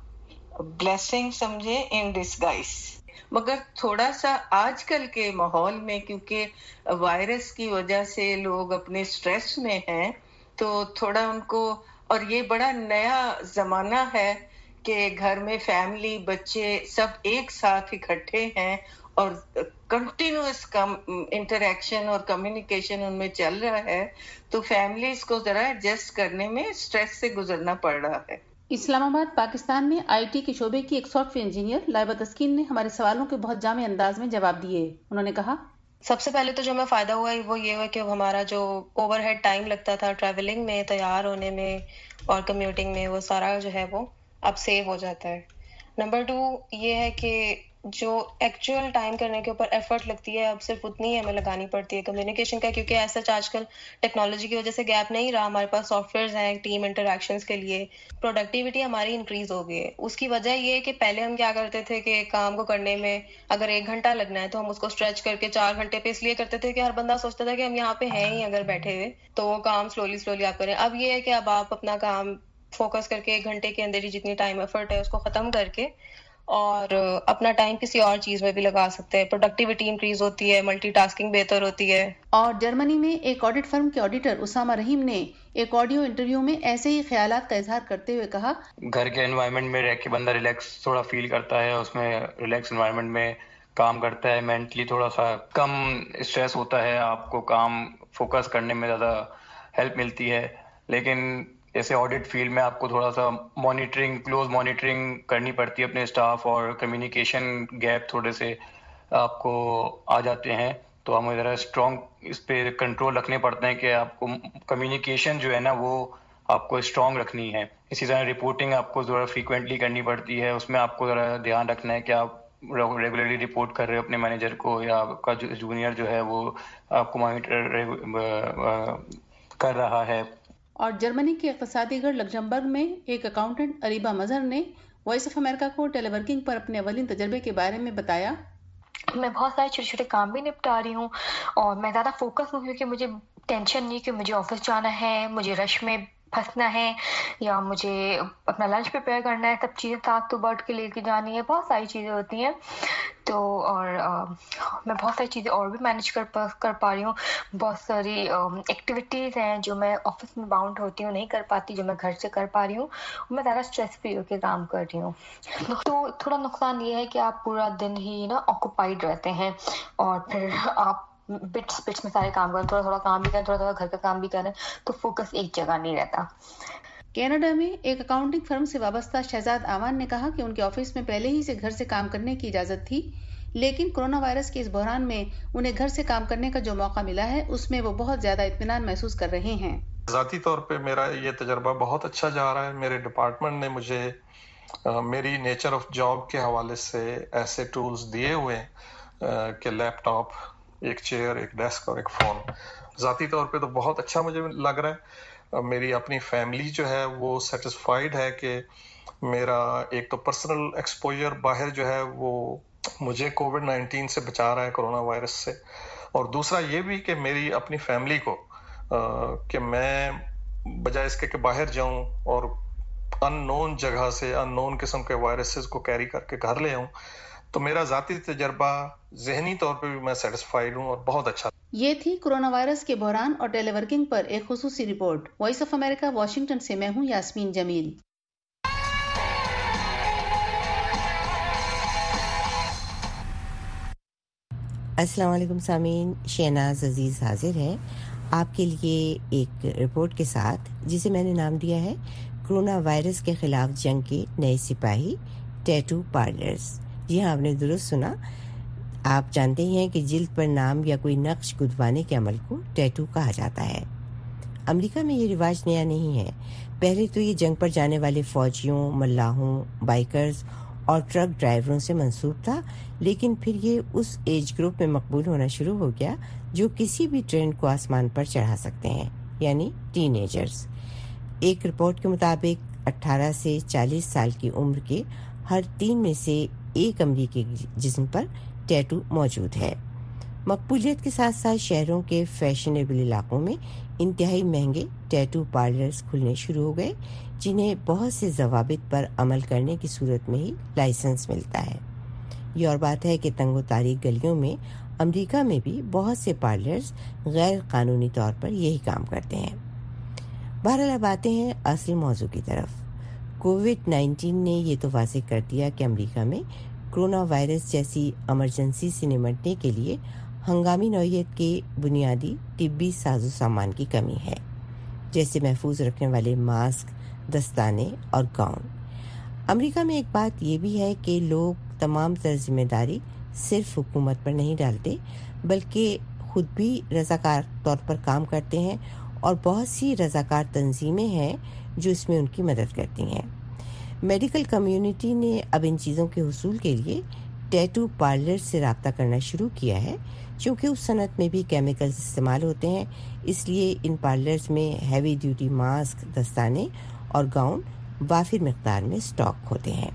ब्लेसिंग समझे इन डिस्गाइज। मगर थोड़ा सा आजकल के माहौल में, क्योंकि वायरस की वजह से लोग अपने स्ट्रेस में हैं, तो थोड़ा उनको, और ये बड़ा नया जमाना है कि घर में फैमिली बच्चे सब एक साथ इकट्ठे हैं और कंटिन्यूअस इंटरेक्शन और कम्युनिकेशन उनमें चल रहा है, तो फैमिलीज को जरा एडजस्ट करने में स्ट्रेस से गुजरना पड़ रहा है।
इस्लामाबाद पाकिस्तान में आईटी के शोबे की एक सॉफ्टवेयर इंजीनियर लाइबा तस्कीन ने हमारे सवालों के बहुत जामे अंदाज में जवाब दिए। उन्होंने कहा,
सबसे पहले तो जो हमें फ़ायदा हुआ है वो ये हुआ कि हमारा जो ओवरहेड टाइम लगता था ट्रैवलिंग में, तैयार होने में और कम्यूटिंग में, वो सारा जो है वो अब सेव हो जाता है। नंबर टू ये है कि जो एक्चुअल टाइम करने के ऊपर एफर्ट लगती है अब सिर्फ उतनी ही हमें लगानी पड़ती है कम्युनिकेशन का, क्योंकि ऐसा आजकल टेक्नोलॉजी की वजह से गैप नहीं रहा, हमारे पास सॉफ्टवेयर्स हैं टीम इंटरैक्शंस के लिए, प्रोडक्टिविटी हमारी इंक्रीज हो गई है। उसकी वजह ये है कि पहले हम क्या करते थे कि काम को करने में अगर एक घंटा लगना है तो हम उसको स्ट्रेच करके चार घंटे पे इसलिए करते थे कि हर बंदा सोचता था कि हम यहाँ पे हैं ही अगर बैठे हुए, तो वो काम स्लोली स्लोली आप करें। अब ये है कि अब आप अपना काम फोकस करके एक घंटे के अंदर ही जितनी टाइम एफर्ट है उसको खत्म करके और अपना टाइम किसी और चीज में भी लगा सकते हैं। प्रोडक्टिविटी इंक्रीज होती है, मल्टीटास्किंग बेहतर होती है।
और जर्मनी में एक ऑडिट फर्म के ऑडिटर उसामा रहीम ने एक ऑडियो इंटरव्यू में ऐसे ही ख्यालात का इजहार करते हुए कहा,
घर के एनवायरनमेंट में रह के बंदा रिलैक्स थोड़ा फील करता है, उसमें रिलैक्स एनवायरनमेंट में काम करता है, मेंटली थोड़ा सा कम स्ट्रेस होता है, आपको काम फोकस करने में ज़्यादा हेल्प मिलती है। लेकिन जैसे ऑडिट फील्ड में आपको थोड़ा सा मॉनिटरिंग, क्लोज मॉनिटरिंग करनी पड़ती है अपने स्टाफ, और कम्युनिकेशन गैप थोड़े से आपको आ जाते हैं, तो हमें ज़रा स्ट्रॉन्ग इस पे कंट्रोल रखने पड़ते हैं कि आपको कम्युनिकेशन जो है ना वो आपको स्ट्रॉन्ग रखनी है। इसी तरह रिपोर्टिंग आपको ज़रा फ्रीक्वेंटली करनी पड़ती है, उसमें आपको ज़रा ध्यान रखना है कि आप रेगुलरली रिपोर्ट कर रहे हो अपने मैनेजर को, या आपका जो जूनियर जो है वो आपको मॉनिटर कर रहा है।
और जर्मनी के इक़्तिसादी गढ़ लग्जमबर्ग में एक अकाउंटेंट अरीबा मजहर ने वॉइस ऑफ अमेरिका को टेलीवर्किंग पर अपने अवलिन तजर्बे के बारे में बताया।
मैं बहुत सारे छोटे छोटे काम भी निपटा रही हूँ और मैं ज़्यादा फोकस हूँ क्योंकि मुझे टेंशन नहीं कि मुझे ऑफिस जाना है, मुझे रश में फंसना है या मुझे अपना लंच प्रिपेयर करना है, सब चीज़ें साथ तो बैठ के लेके जानी है, बहुत सारी चीज़ें होती हैं। तो और आ, मैं बहुत सारी चीज़ें और भी मैनेज कर पा कर पा रही हूँ। बहुत सारी एक्टिविटीज़ हैं जो मैं ऑफिस में बाउंड होती हूँ नहीं कर पाती, जो मैं घर से कर पा रही हूँ। मैं ज़्यादा स्ट्रेस फ्री होकर काम कर रही हूँ। तो थोड़ा नुकसान ये है कि आप पूरा दिन ही ना ऑक्यूपाइड रहते हैं और फिर आप बिट्स बिट्स में सारे काम करें, थोड़ा थोड़ा काम भी करें, थोड़ा थोड़ा घर का काम भी करें, तो फोकस एक जगह नहीं रहता।
कनाडा में एक अकाउंटिंग फर्म से वाबस्ता शहजाद आवान ने कहा कि उनके ऑफिस में पहले ही से घर से काम करने की इजाजत थी, लेकिन कोरोना वायरस के इस बहरान में उन्हें घर से काम करने का जो मौका मिला है उसमें वो बहुत ज्यादा इत्मीनान महसूस कर रहे हैं।
ذاتی طور پہ میرا یہ تجربہ بہت اچھا جا رہا ہے. میرے ڈپارٹمنٹ نے مجھے میری نیچر آف جاب کے حوالے سے ایسے ٹولز دیے ہوئے ہیں کہ لیپ ٹاپ, ایک چیئر, ایک ڈیسک اور ایک فون. ذاتی طور پہ تو بہت اچھا مجھے لگ رہا ہے. میری اپنی فیملی جو ہے وہ سیٹسفائیڈ ہے کہ میرا ایک تو پرسنل ایکسپوجر باہر جو ہے وہ مجھے کووڈ نائنٹین سے بچا رہا ہے, کرونا وائرس سے, اور دوسرا یہ بھی کہ میری اپنی فیملی کو کہ میں بجائے اس کے کہ باہر جاؤں اور ان نون جگہ سے ان نون قسم کے وائرسز کو کیری کر کے گھر لے آؤں, تو میرا ذاتی تجربہ ذہنی طور پہ بھی میں سیٹسفائیڈ ہوں اور بہت اچھا.
یہ تھی کورونا وائرس کے بحران اور ٹیلی ورکنگ پر ایک خصوصی report. Voice of America Washington سے میں ہوں یاسمین جمیل.
السلام علیکم سامعین, شہناز عزیز حاضر ہے آپ کے لیے ایک رپورٹ کے ساتھ جسے میں نے نام دیا ہے کرونا وائرس کے خلاف جنگ کے نئے سپاہی, ٹیٹو پارلرز. جی ہاں, آپ نے درست سنا. آپ جانتے ہی ہیں کہ جلد پر نام یا کوئی نقش گدوانے کے عمل کو ٹیٹو کہا جاتا ہے. امریکہ میں یہ رواج نیا نہیں ہے. پہلے تو یہ جنگ پر جانے والے فوجیوں, ملاحوں, بائکرز اور ٹرک ڈرائیوروں سے منسوب تھا, لیکن پھر یہ اس ایج گروپ میں مقبول ہونا شروع ہو گیا جو کسی بھی ٹرین کو آسمان پر چڑھا سکتے ہیں, یعنی ٹین ایجرز. ایک رپورٹ کے مطابق اٹھارہ سے چالیس سال کی عمر کے ہر تین میں سے ایک امریکی جسم پر ٹیٹو موجود ہے. مقبولیت کے ساتھ ساتھ شہروں کے فیشنیبل علاقوں میں انتہائی مہنگے ٹیٹو پارلرز کھلنے شروع ہو گئے, جنہیں بہت سے ضوابط پر عمل کرنے کی صورت میں ہی لائسنس ملتا ہے. یہ اور بات ہے کہ تنگ و تاریک گلیوں میں امریکہ میں بھی بہت سے پارلرز غیر قانونی طور پر یہی کام کرتے ہیں. بہرحال اب آتے ہیں اصلی موضوع کی طرف. کووڈ نائنٹین نے یہ تو واضح کر دیا کہ امریکہ میں کرونا وائرس جیسی ایمرجنسی سے نمٹنے کے لیے ہنگامی نوعیت کے بنیادی طبی ساز و سامان کی کمی ہے, جیسے محفوظ رکھنے والے ماسک, دستانے اور گاؤن. امریکہ میں ایک بات یہ بھی ہے کہ لوگ تمام تر ذمہ داری صرف حکومت پر نہیں ڈالتے, بلکہ خود بھی رضاکار طور پر کام کرتے ہیں, اور بہت سی رضاکار تنظیمیں ہیں جو اس میں ان کی مدد کرتی ہیں. میڈیکل کمیونٹی نے اب ان چیزوں کے حصول کے لیے ٹیٹو پارلر سے رابطہ کرنا شروع کیا ہے. چونکہ اس صنعت میں بھی کیمیکلز استعمال ہوتے ہیں, اس لیے ان پارلرز میں ہیوی ڈیوٹی ماسک, دستانے اور گاؤن وافر مقدار میں سٹاک ہوتے ہیں.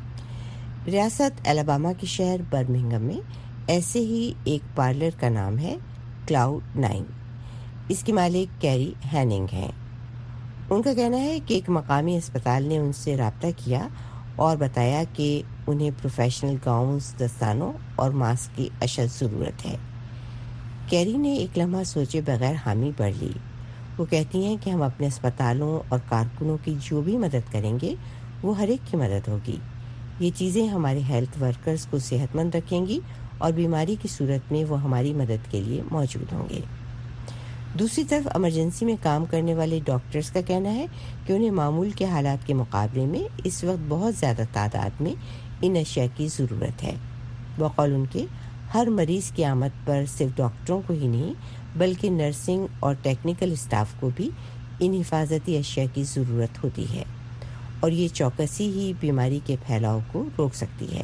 ریاست الاباما کے شہر برمنگھم میں ایسے ہی ایک پارلر کا نام ہے کلاؤڈ نائن. اس کی مالک کیری ہیننگ ہیں. ان کا کہنا ہے کہ ایک مقامی اسپتال نے ان سے رابطہ کیا اور بتایا کہ انہیں پروفیشنل گاؤنز, دستانوں اور ماسک کی اشد ضرورت ہے. کیری نے ایک لمحہ سوچے بغیر حامی بھر لی. وہ کہتی ہیں کہ ہم اپنے اسپتالوں اور کارکنوں کی جو بھی مدد کریں گے وہ ہر ایک کی مدد ہوگی. یہ چیزیں ہمارے ہیلتھ ورکرز کو صحت مند رکھیں گی اور بیماری کی صورت میں وہ ہماری مدد کے لیے موجود ہوں گے. دوسری طرف ایمرجنسی میں کام کرنے والے ڈاکٹرز کا کہنا ہے کہ انہیں معمول کے حالات کے مقابلے میں اس وقت بہت زیادہ تعداد میں ان اشیاء کی ضرورت ہے. بقول ان کے ہر مریض کی آمد پر صرف ڈاکٹروں کو ہی نہیں بلکہ نرسنگ اور ٹیکنیکل اسٹاف کو بھی ان حفاظتی اشیاء کی ضرورت ہوتی ہے, اور یہ چوکسی ہی بیماری کے پھیلاؤ کو روک سکتی ہے.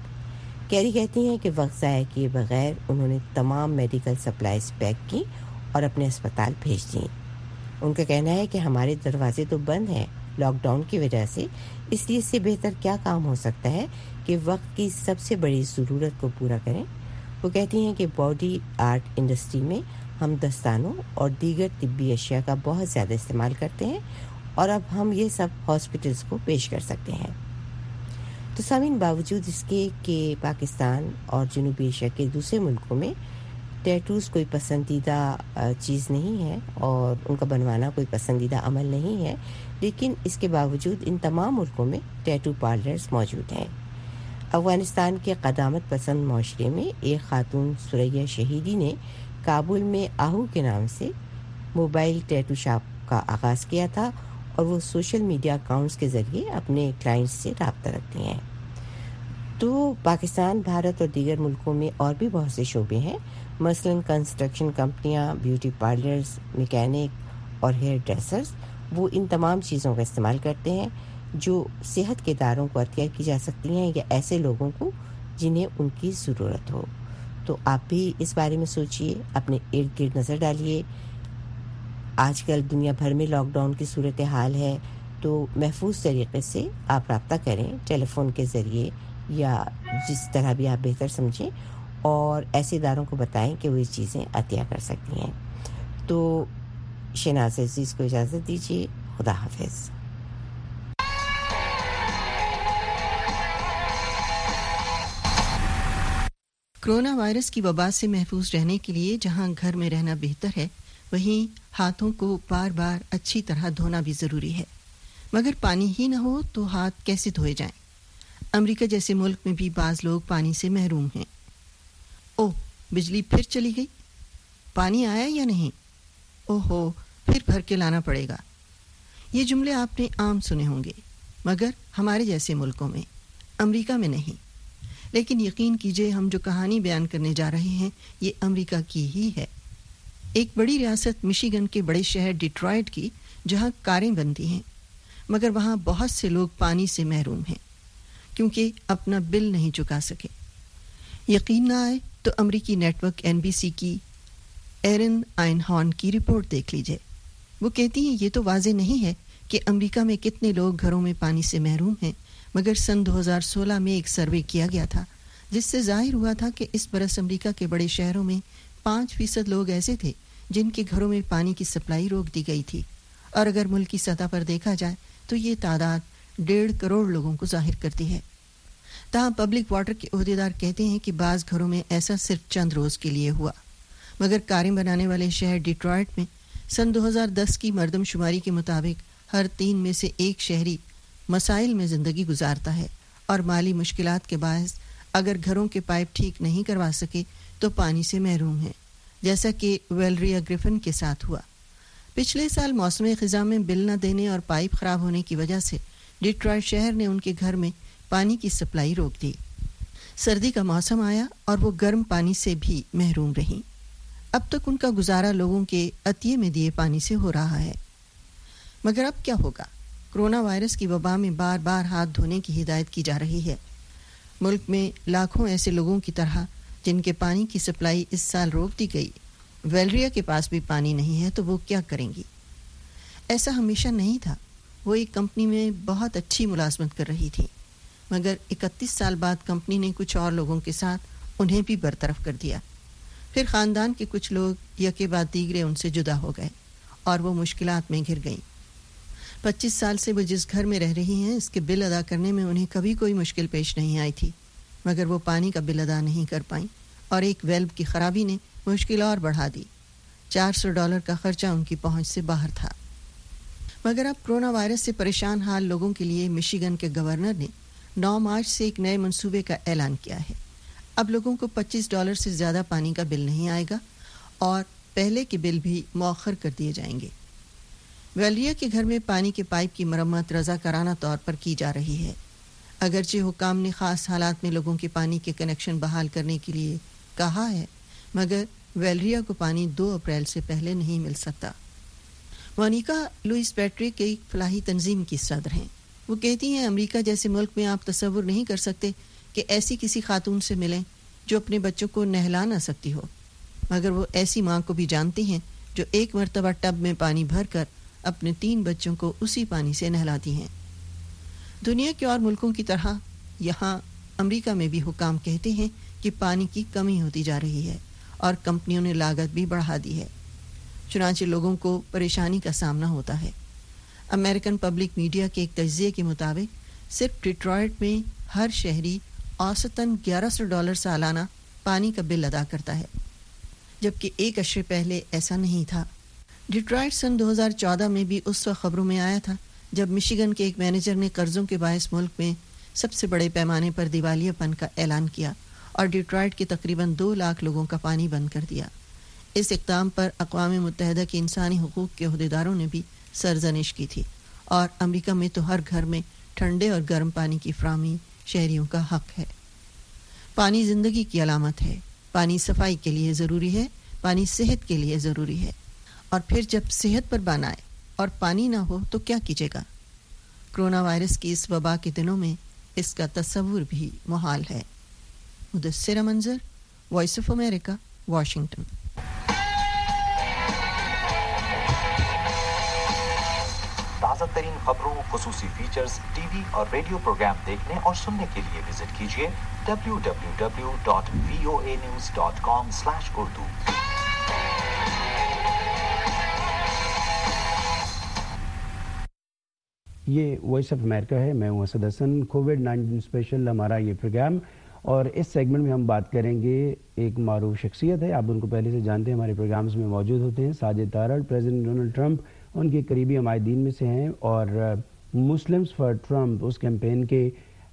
کیری کہتی ہیں کہ وقت ضائع کیے بغیر انہوں نے تمام میڈیکل سپلائز پیک کی اور اپنے اسپتال بھیج دیں. ان کا کہنا ہے کہ ہمارے دروازے تو بند ہیں لاک ڈاؤن کی وجہ سے, اس لیے اس سے بہتر کیا کام ہو سکتا ہے کہ وقت کی سب سے بڑی ضرورت کو پورا کریں. وہ کہتی ہیں کہ باڈی آرٹ انڈسٹری میں ہم دستانوں اور دیگر طبی اشیاء کا بہت زیادہ استعمال کرتے ہیں, اور اب ہم یہ سب ہاسپٹلز کو پیش کر سکتے ہیں. تو سامعین, باوجود اس کے کہ پاکستان اور جنوبی ایشیا کے دوسرے ملکوں میں ٹیٹوز کوئی پسندیدہ چیز نہیں ہے اور ان کا بنوانا کوئی پسندیدہ عمل نہیں ہے, لیکن اس کے باوجود ان تمام ملکوں میں ٹیٹو پارلرز موجود ہیں. افغانستان کے قدامت پسند معاشرے میں ایک خاتون سریا شہیدی نے کابل میں آہو کے نام سے موبائل ٹیٹو شاپ کا آغاز کیا تھا, اور وہ سوشل میڈیا اکاؤنٹس کے ذریعے اپنے کلائنٹس سے رابطہ رکھتی ہیں. تو پاکستان, بھارت اور دیگر ملکوں میں اور بھی بہت سے شعبے ہیں, مثلاً کنسٹرکشن کمپنیاں, بیوٹی پارلرز, میکینک اور ہیئر ڈریسرز وہ ان تمام چیزوں کا استعمال کرتے ہیں جو صحت کے اداروں کو عطیہ کی جا سکتی ہیں یا ایسے لوگوں کو جنہیں ان کی ضرورت ہو. تو آپ بھی اس بارے میں سوچئے, اپنے ارد گرد نظر ڈالیے. آج کل دنیا بھر میں لاک ڈاؤن کی صورتحال ہے, تو محفوظ طریقے سے آپ رابطہ کریں ٹیلی فون کے ذریعے یا جس طرح بھی آپ بہتر سمجھیں, اور ایسے اداروں کو بتائیں کہ وہ یہ چیزیں عطیہ کر سکتی ہیں. تو شہناز عزیز کو اجازت دیجیے. خدا حافظ.
کرونا وائرس کی وبا سے محفوظ رہنے کے لیے جہاں گھر میں رہنا بہتر ہے, وہیں ہاتھوں کو بار بار اچھی طرح دھونا بھی ضروری ہے. مگر پانی ہی نہ ہو تو ہاتھ کیسے دھوئے جائیں؟ امریکہ جیسے ملک میں بھی بعض لوگ پانی سے محروم ہیں. اوہ, بجلی پھر چلی گئی, پانی آیا یا نہیں؟ اوہ ہو, پھر بھر کے لانا پڑے گا. یہ جملے آپ نے عام سنے ہوں گے, مگر ہمارے جیسے ملکوں میں, امریکہ میں نہیں. لیکن یقین کیجئے, ہم جو کہانی بیان کرنے جا رہے ہیں یہ امریکہ کی ہی ہے. ایک بڑی ریاست مشیگن کے بڑے شہر ڈیٹرائٹ کی, جہاں کاریں بنتی ہیں, مگر وہاں بہت سے لوگ پانی سے محروم ہیں کیونکہ اپنا بل نہیں چکا سکے. یقین نہ آئے تو امریکی network N B C کی ایرن آئن ہارن کی رپورٹ دیکھ لیجئے. وہ کہتی ہیں یہ تو واضح نہیں ہے کہ امریکہ میں کتنے لوگ گھروں میں پانی سے محروم ہیں, مگر سن دو ہزار سولہ میں ایک سروے کیا گیا تھا جس سے ظاہر ہوا تھا کہ اس برس امریکہ کے بڑے شہروں میں پانچ فیصد لوگ ایسے تھے جن کے گھروں میں پانی کی سپلائی روک دی گئی تھی. اور اگر ملک کی سطح پر دیکھا جائے تو یہ تعداد ڈیڑھ کروڑ لوگوں کو ظاہر کرتی ہے. تاہم پبلک واٹر کے عہدیدار کہتے ہیں کہ بعض گھروں میں ایسا صرف چند روز کے لیے ہوا. مگر کاریں بنانے والے شہر ڈیٹرائٹ میں سن دو ہزار دس کی مردم شماری کے مطابق ہر تین میں سے ایک شہری مسائل میں زندگی گزارتا ہے, اور مالی مشکلات کے باعث اگر گھروں کے پائپ ٹھیک نہیں کروا سکے تو پانی سے محروم ہیں, جیسا کہ ویلریا گریفن کے ساتھ ہوا. پچھلے سال موسم خزاں میں بل نہ دینے اور پائپ خراب ہونے کی وجہ سے ڈیٹرائٹ شہر نے ان کے گھر میں پانی کی سپلائی روک دی. سردی کا موسم آیا اور وہ گرم پانی سے بھی محروم رہیں. اب تک ان کا گزارا لوگوں کے عطیے میں دیے پانی سے ہو رہا ہے. مگر اب کیا ہوگا؟ کرونا وائرس کی وبا میں بار بار ہاتھ دھونے کی ہدایت کی جا رہی ہے. ملک میں لاکھوں ایسے لوگوں کی طرح جن کے پانی کی سپلائی اس سال روک دی گئی, ویلریا کے پاس بھی پانی نہیں ہے, تو وہ کیا کریں گی؟ ایسا ہمیشہ نہیں تھا. وہ ایک کمپنی میں بہت اچھی ملازمت کر رہی تھی, مگر اکتیس سال بعد کمپنی نے کچھ اور لوگوں کے ساتھ انہیں بھی برطرف کر دیا. پھر خاندان کے کچھ لوگ یکے بعد دیگرے ان سے جدا ہو گئے اور وہ مشکلات میں گھر گئیں. پچیس سال سے وہ جس گھر میں رہ رہی ہیں اس کے بل ادا کرنے میں انہیں کبھی کوئی مشکل پیش نہیں آئی تھی, مگر وہ پانی کا بل ادا نہیں کر پائیں اور ایک ویلو کی خرابی نے مشکل اور بڑھا دی. چار سو ڈالر کا خرچہ ان کی پہنچ سے باہر تھا. مگر اب کرونا وائرس سے پریشان حال لوگوں کے لیے مشیگن کے گورنر نے نو مارچ سے ایک نئے منصوبے کا اعلان کیا ہے. اب لوگوں کو پچیس ڈالر سے زیادہ پانی کا بل نہیں آئے گا اور پہلے کے بل بھی مؤخر کر دیے جائیں گے. ویلریا کے گھر میں پانی کے پائپ کی مرمت رضاکارانہ طور پر کی جا رہی ہے. اگرچہ حکام نے خاص حالات میں لوگوں کے پانی کے کنیکشن بحال کرنے کے لیے کہا ہے, مگر ویلریا کو پانی دو اپریل سے پہلے نہیں مل سکتا. مونیکا لوئس پیٹرک ایک فلاحی تنظیم کی صدر ہیں. وہ کہتی ہیں امریکہ جیسے ملک میں آپ تصور نہیں کر سکتے کہ ایسی کسی خاتون سے ملیں جو اپنے بچوں کو نہلا نہ سکتی ہو, مگر وہ ایسی ماں کو بھی جانتی ہیں جو ایک مرتبہ ٹب میں پانی بھر کر اپنے تین بچوں کو اسی پانی سے نہلاتی ہیں. دنیا کے اور ملکوں کی طرح یہاں امریکہ میں بھی حکام کہتے ہیں کہ پانی کی کمی ہوتی جا رہی ہے اور کمپنیوں نے لاگت بھی بڑھا دی ہے, چنانچہ لوگوں کو پریشانی کا سامنا ہوتا ہے. امریکن پبلک میڈیا کے ایک تجزیے کے مطابق صرف ڈیٹرائٹ میں ہر شہری اوسطاً گیارہ سو ڈالر سالانہ پانی کا بل ادا کرتا ہے, جبکہ ایک عشرے پہلے ایسا نہیں تھا. ڈیٹرائٹ سن دو ہزار چودہ میں بھی اس وقت خبروں میں آیا تھا جب مشیگن کے ایک مینیجر نے قرضوں کے باعث ملک میں سب سے بڑے پیمانے پر دیوالیہ پن کا اعلان کیا اور ڈیٹرائٹ کے تقریباً دو لاکھ لوگوں کا پانی بند کر دیا. اس اقدام پر اقوام متحدہ کے انسانی حقوق کے عہدیداروں نے بھی سرزنش کی تھی, اور امریکہ میں تو ہر گھر میں ٹھنڈے اور گرم پانی کی فراہمی شہریوں کا حق ہے. پانی زندگی کی علامت ہے. پانی صفائی کے لیے ضروری ہے, پانی صحت کے لیے ضروری ہے, और फिर जब सेहत पर बान आए और पानी ना हो तो क्या कीजिएगा? कोरोना वायरस की इस वबा के दिनों में इसका तस्वुर भी मुहाल है। मुदस्सिरा मंजर, वॉइस ऑफ अमेरिका, वाशिंगटन।
ताज़ा तरीन खबरों, खुसूसी फीचर्स, टीवी और रेडियो प्रोग्राम देखने और सुनने के लिए विजिट कीजिए W W W dot V O A news dot com slash Urdu.
ये वॉइस ऑफ अमेरिका है, मैं हूं Asad Hasan. Covid nineteen special हमारा ये प्रोग्राम, और इस सेगमेंट में हम बात करेंगे एक मारूफ शख्सियत है, आप उनको पहले से जानते हैं, हमारे प्रोग्राम्स में मौजूद होते हैं, Sajid Tarar. President Donald Trump उनके करीबी हमायदीन में से हैं, और मुस्लिम्स फॉर ट्रंप उस कैंपेन के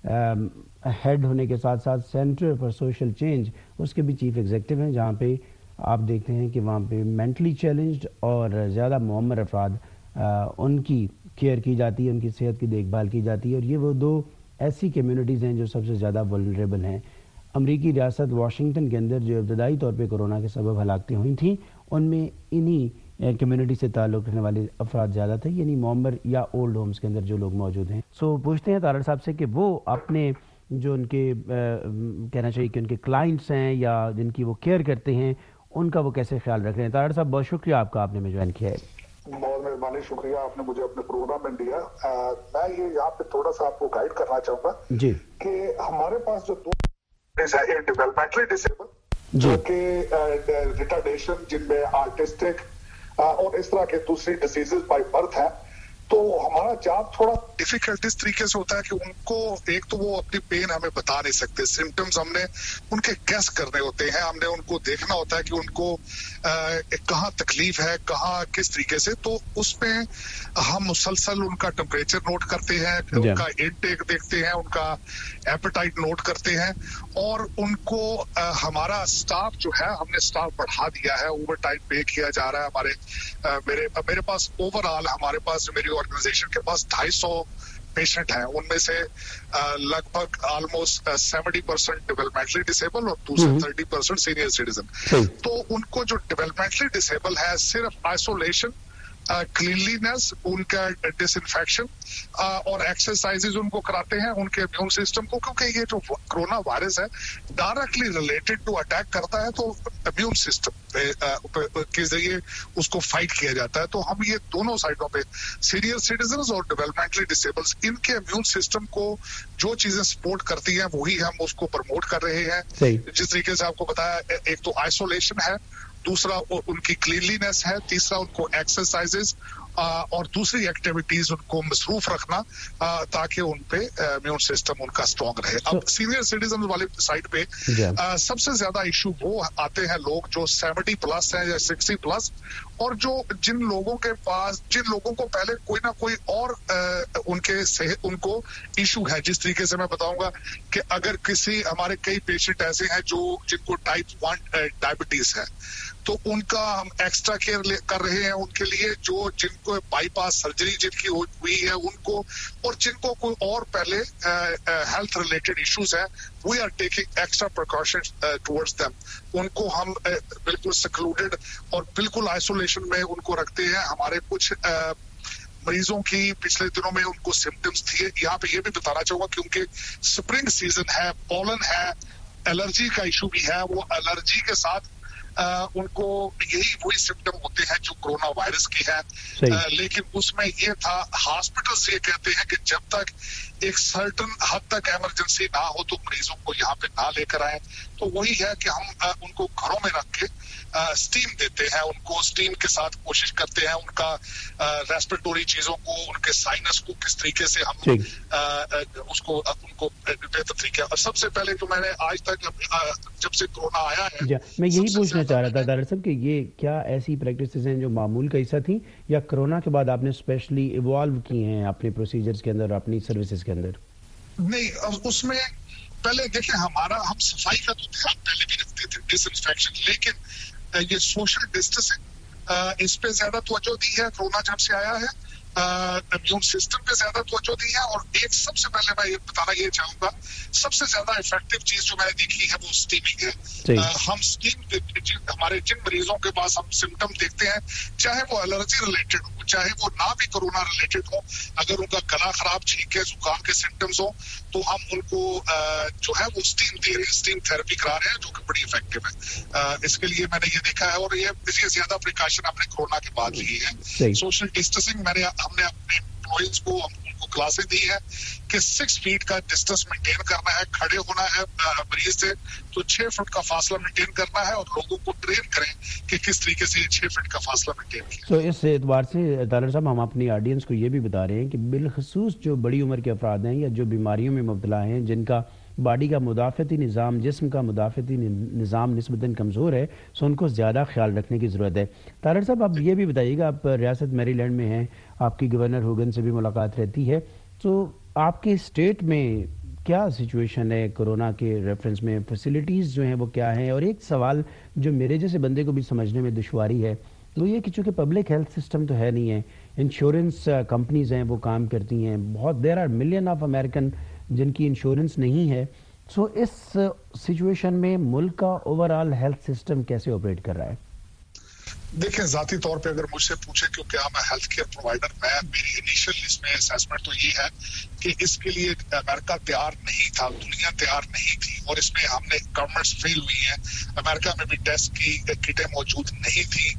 हेड होने के साथ साथ सेंटर फॉर सोशल चेंज उसके भी चीफ एग्जीक्यूटिव हैं, जहाँ पे आप देखते हैं कि वहाँ पे मेंटली चैलेंज्ड और ज़्यादा मुअम्मर अफराद उनकी केयर की जाती है, उनकी सेहत की देखभाल की जाती है, और ये वो दो ऐसी कम्युनिटीज़ हैं जो सबसे ज़्यादा वल्नरेबल हैं। अमरीकी रियासत वाशिंगटन के अंदर जो इब्तदाई तौर पे कोरोना के सबब हलाकतें हुई थीं, उनमें इन्हीं कम्युनिटी से ताल्लुक़ रखने वाले अफराद ज़्यादा थे, यानी मुअम्मर या ओल्ड होम्स के अंदर जो लोग मौजूद हैं। सो पूछते हैं तारड़ साहब से कि वो अपने जो उनके आ, कहना चाहिए कि उनके क्लाइंट्स हैं या जिनकी वो केयर करते हैं, उनका वो कैसे ख्याल रख रहे हैं। तारड़ साहब, बहुत शुक्रिया आपका, आपने में ज्वाइन किया है।
बहुत मेहरबानी, शुक्रिया आपने मुझे अपने प्रोग्राम में लिया। आ, मैं ये यहाँ पे थोड़ा सा आपको गाइड करना चाहूंगा जी कि हमारे पास जो दो डेवलपमेंटली डिसेबल जो कि रिटार्डेशन, जिनमें आर्टिस्टिक और इस तरह के दूसरी डिसीजेस बाय बर्थ है, तो हमारा जॉब थोड़ा डिफिकल्ट इस तरीके से होता है कि उनको एक तो वो अपनी पेन हमें बता नहीं सकते, सिम्टम्स हमने उनके गेस करने होते हैं, हमने उनको देखना होता है कि उनको कहाँ तकलीफ है, कहाँ किस तरीके से, तो उसमें हम मुसलसल उनका टेम्परेचर नोट करते हैं, उनका इनटेक देखते हैं, उनका एपेटाइट नोट करते हैं, और उनको आ, हमारा स्टाफ जो है, हमने स्टाफ बढ़ा दिया है, ओवर टाइम पे किया जा रहा है। हमारे आ, मेरे मेरे पास ओवरऑल हमारे पास मेरी ऑर्गेनाइजेशन के पास ढाई सौ पेशेंट हैं, उनमें से लगभग almost seventy percent developmentally disable और दूसरे थर्टी परसेंट सीनियर सिटीजन। तो उनको जो डेवलपमेंटली डिसेबल है, सिर्फ आइसोलेशन, क्लीनलीनेस, उनका डिसइंफेक्शन और एक्सरसाइजेज उनको कराते हैं, उनके इम्यून सिस्टम को, क्योंकि ये जो कोरोना वायरस है डायरेक्टली रिलेटेड टू अटैक करता है, तो इम्यून सिस्टम के जरिए उसको फाइट किया जाता है। तो हम ये दोनों साइडों पे, सीनियर सिटीजन और डेवलपमेंटली डिसेबल्स, इनके इम्यून सिस्टम को जो चीजें सपोर्ट करती हैं वही हम उसको प्रमोट कर रहे हैं। जिस तरीके से आपको बताया, एक तो आइसोलेशन है, दूसरा उनकी क्लीनलीनेस है, तीसरा उनको एक्सरसाइजेज और दूसरी एक्टिविटीज उनको मसरूफ रखना, ताकि उन पे इम्यून सिस्टम उनका स्ट्रांग रहे। अब सीनियर सिटीजन वाले साइड पे आ, सबसे ज्यादा इशू वो आते हैं लोग जो सेवेंटी प्लस हैं या सिक्सटी प्लस, और जो जिन लोगों के पास, जिन लोगों को पहले कोई ना कोई और आ, उनके सेहत उनको इशू है। जिस तरीके से मैं बताऊंगा कि अगर किसी, हमारे कई पेशेंट ऐसे हैं जो जिनको टाइप वन डायबिटीज है, तो उनका हम एक्स्ट्रा केयर कर रहे हैं उनके लिए, जो जिनको बाईपास सर्जरी जिनकी हुई है उनको, और जिनको कोई और पहले हेल्थ रिलेटेड इश्यूज है, we are taking extra precautions towards them. उनको हम uh, बिल्कुल सिक्लूडेड और बिल्कुल आइसोलेशन में उनको रखते हैं। हमारे कुछ uh, मरीजों की पिछले दिनों में उनको सिम्टम्स थे। यहाँ पे ये भी बताना चाहूंगा, क्योंकि स्प्रिंग सीजन है, पॉलन है, एलर्जी का इशू भी है, वो एलर्जी के साथ Uh, उनको यही वही सिम्टम होते हैं जो कोरोना वायरस की है। uh, लेकिन उसमें ये था, हॉस्पिटल्स ये कहते हैं कि जब तक एक सर्टन हद तक इमरजेंसी ना हो तो मरीजों को यहाँ पे ना लेकर आए। तो वही है कि हम uh, उनको घरों में रख के स्टीम देते हैं, उनको स्टीम के साथ कोशिश करते हैं उनका रेस्पिरेटरी चीजों को, उनके साइनस को किस तरीके से हम आ, उसको उनको बेहतर तरीके। और सबसे पहले तो मैंने आज तक जब से कोरोना आया है,
मैं यही पूछना चाह रहा था दारा साहब कि ये क्या ऐसी प्रैक्टिसेस हैं जो मामूल का हिस्सा थी, या कोरोना के बाद आपने स्पेशली इवॉल्व की हैं अपने प्रोसीजर्स के अंदर, अपनी सर्विसेज के अंदर?
नहीं, उसमें पहले देखिए, हमारा हम सफाई का तो ध्यान पहले भी रखते थे, डिसइंफेक्शन, लेकिन ये सोशल डिस्टेंसिंग इस पे ज्यादा तवज्जो दी है कोरोना जब से आया है। इम्यून सिस्टम पे ज्यादा तवज्जो दी है। और एक सबसे पहले मैं ये बताना ये चाहूंगा, सबसे ज्यादा इफेक्टिव चीज जो मैंने देखी है वो स्टीमिंग है। आ, हम स्टीम हमारे जिन मरीजों के पास हम सिम्टम देखते हैं, चाहे वो एलर्जी रिलेटेड हो, चाहे वो ना भी कोरोना रिलेटेड हो, अगर उनका गला खराब, छींके, जुकाम के सिम्टम्स हो, तो हम उनको आ, जो है वो स्टीम दे रहे हैं, स्टीम थेरेपी करा रहे हैं, जो कि बड़ी इफेक्टिव है। आ, इसके लिए मैंने ये देखा है, और ये इससे ज्यादा प्रिकॉशन हमने कोरोना के बाद ली है। सोशल डिस्टेंसिंग मैंने हमने अपने एम्प्लॉइज को उनको क्लासेस दी है कि सिक्स फीट का डिस्टेंस मेंटेन करना है, खड़े होना है मरीज से तो छह फुट का फासला मेंटेन करना है, और लोगों को ट्रेन करें कि किस तरीके से छह फीट का फासला मेंटेन किया।
तो इस एतबार से तारड़ साहब हम अपनी ऑडियंस को ये भी बता रहे हैं कि बिलखसूस जो बड़ी उम्र के अफराद हैं या जो बीमारियों में मुब्तला हैं, जिनका बॉडी का मुदाफ़ती निज़ाम, जिस्म का मुदाफ़ती निज़ाम निस्बतन कमज़ोर है, सो उनको ज़्यादा ख्याल रखने की ज़रूरत है। तारड़ साहब आप ये भी बताइएगा, आप रियासत मैरीलैंड में हैं, आपकी गवर्नर होगन से भी मुलाकात रहती है, तो आपके स्टेट में क्या सिचुएशन है कोरोना के रेफरेंस में, फैसिलिटीज़ जो हैं वो क्या हैं? और एक सवाल जो मेरे जैसे बंदे को भी समझने में दुश्वारी है वो ये कि चूँकि पब्लिक हेल्थ सिस्टम तो है नहीं है, इंश्योरेंस कंपनीज़ हैं वो काम करती हैं, बहुत there are million of American जिनकी इंश्योरेंस नहीं है। सो इस सिचुएशन में मुल्क का ओवरऑल हेल्थ सिस्टम कैसे ऑपरेट कर रहा है?
देखिए, जाती तौर पे अगर मुझसे पूछे क्योंकि मैं हेल्थ केयर प्रोवाइडर, मैं मेरी इनिशियल इसमें असेसमेंट तो ये है कि इसके लिए अमेरिका तैयार नहीं था, दुनिया तैयार नहीं थी, और इसमें हमने गवर्नमेंट्स फेल हुई हैं। अमेरिका में भी टेस्ट की किटें मौजूद नहीं थी,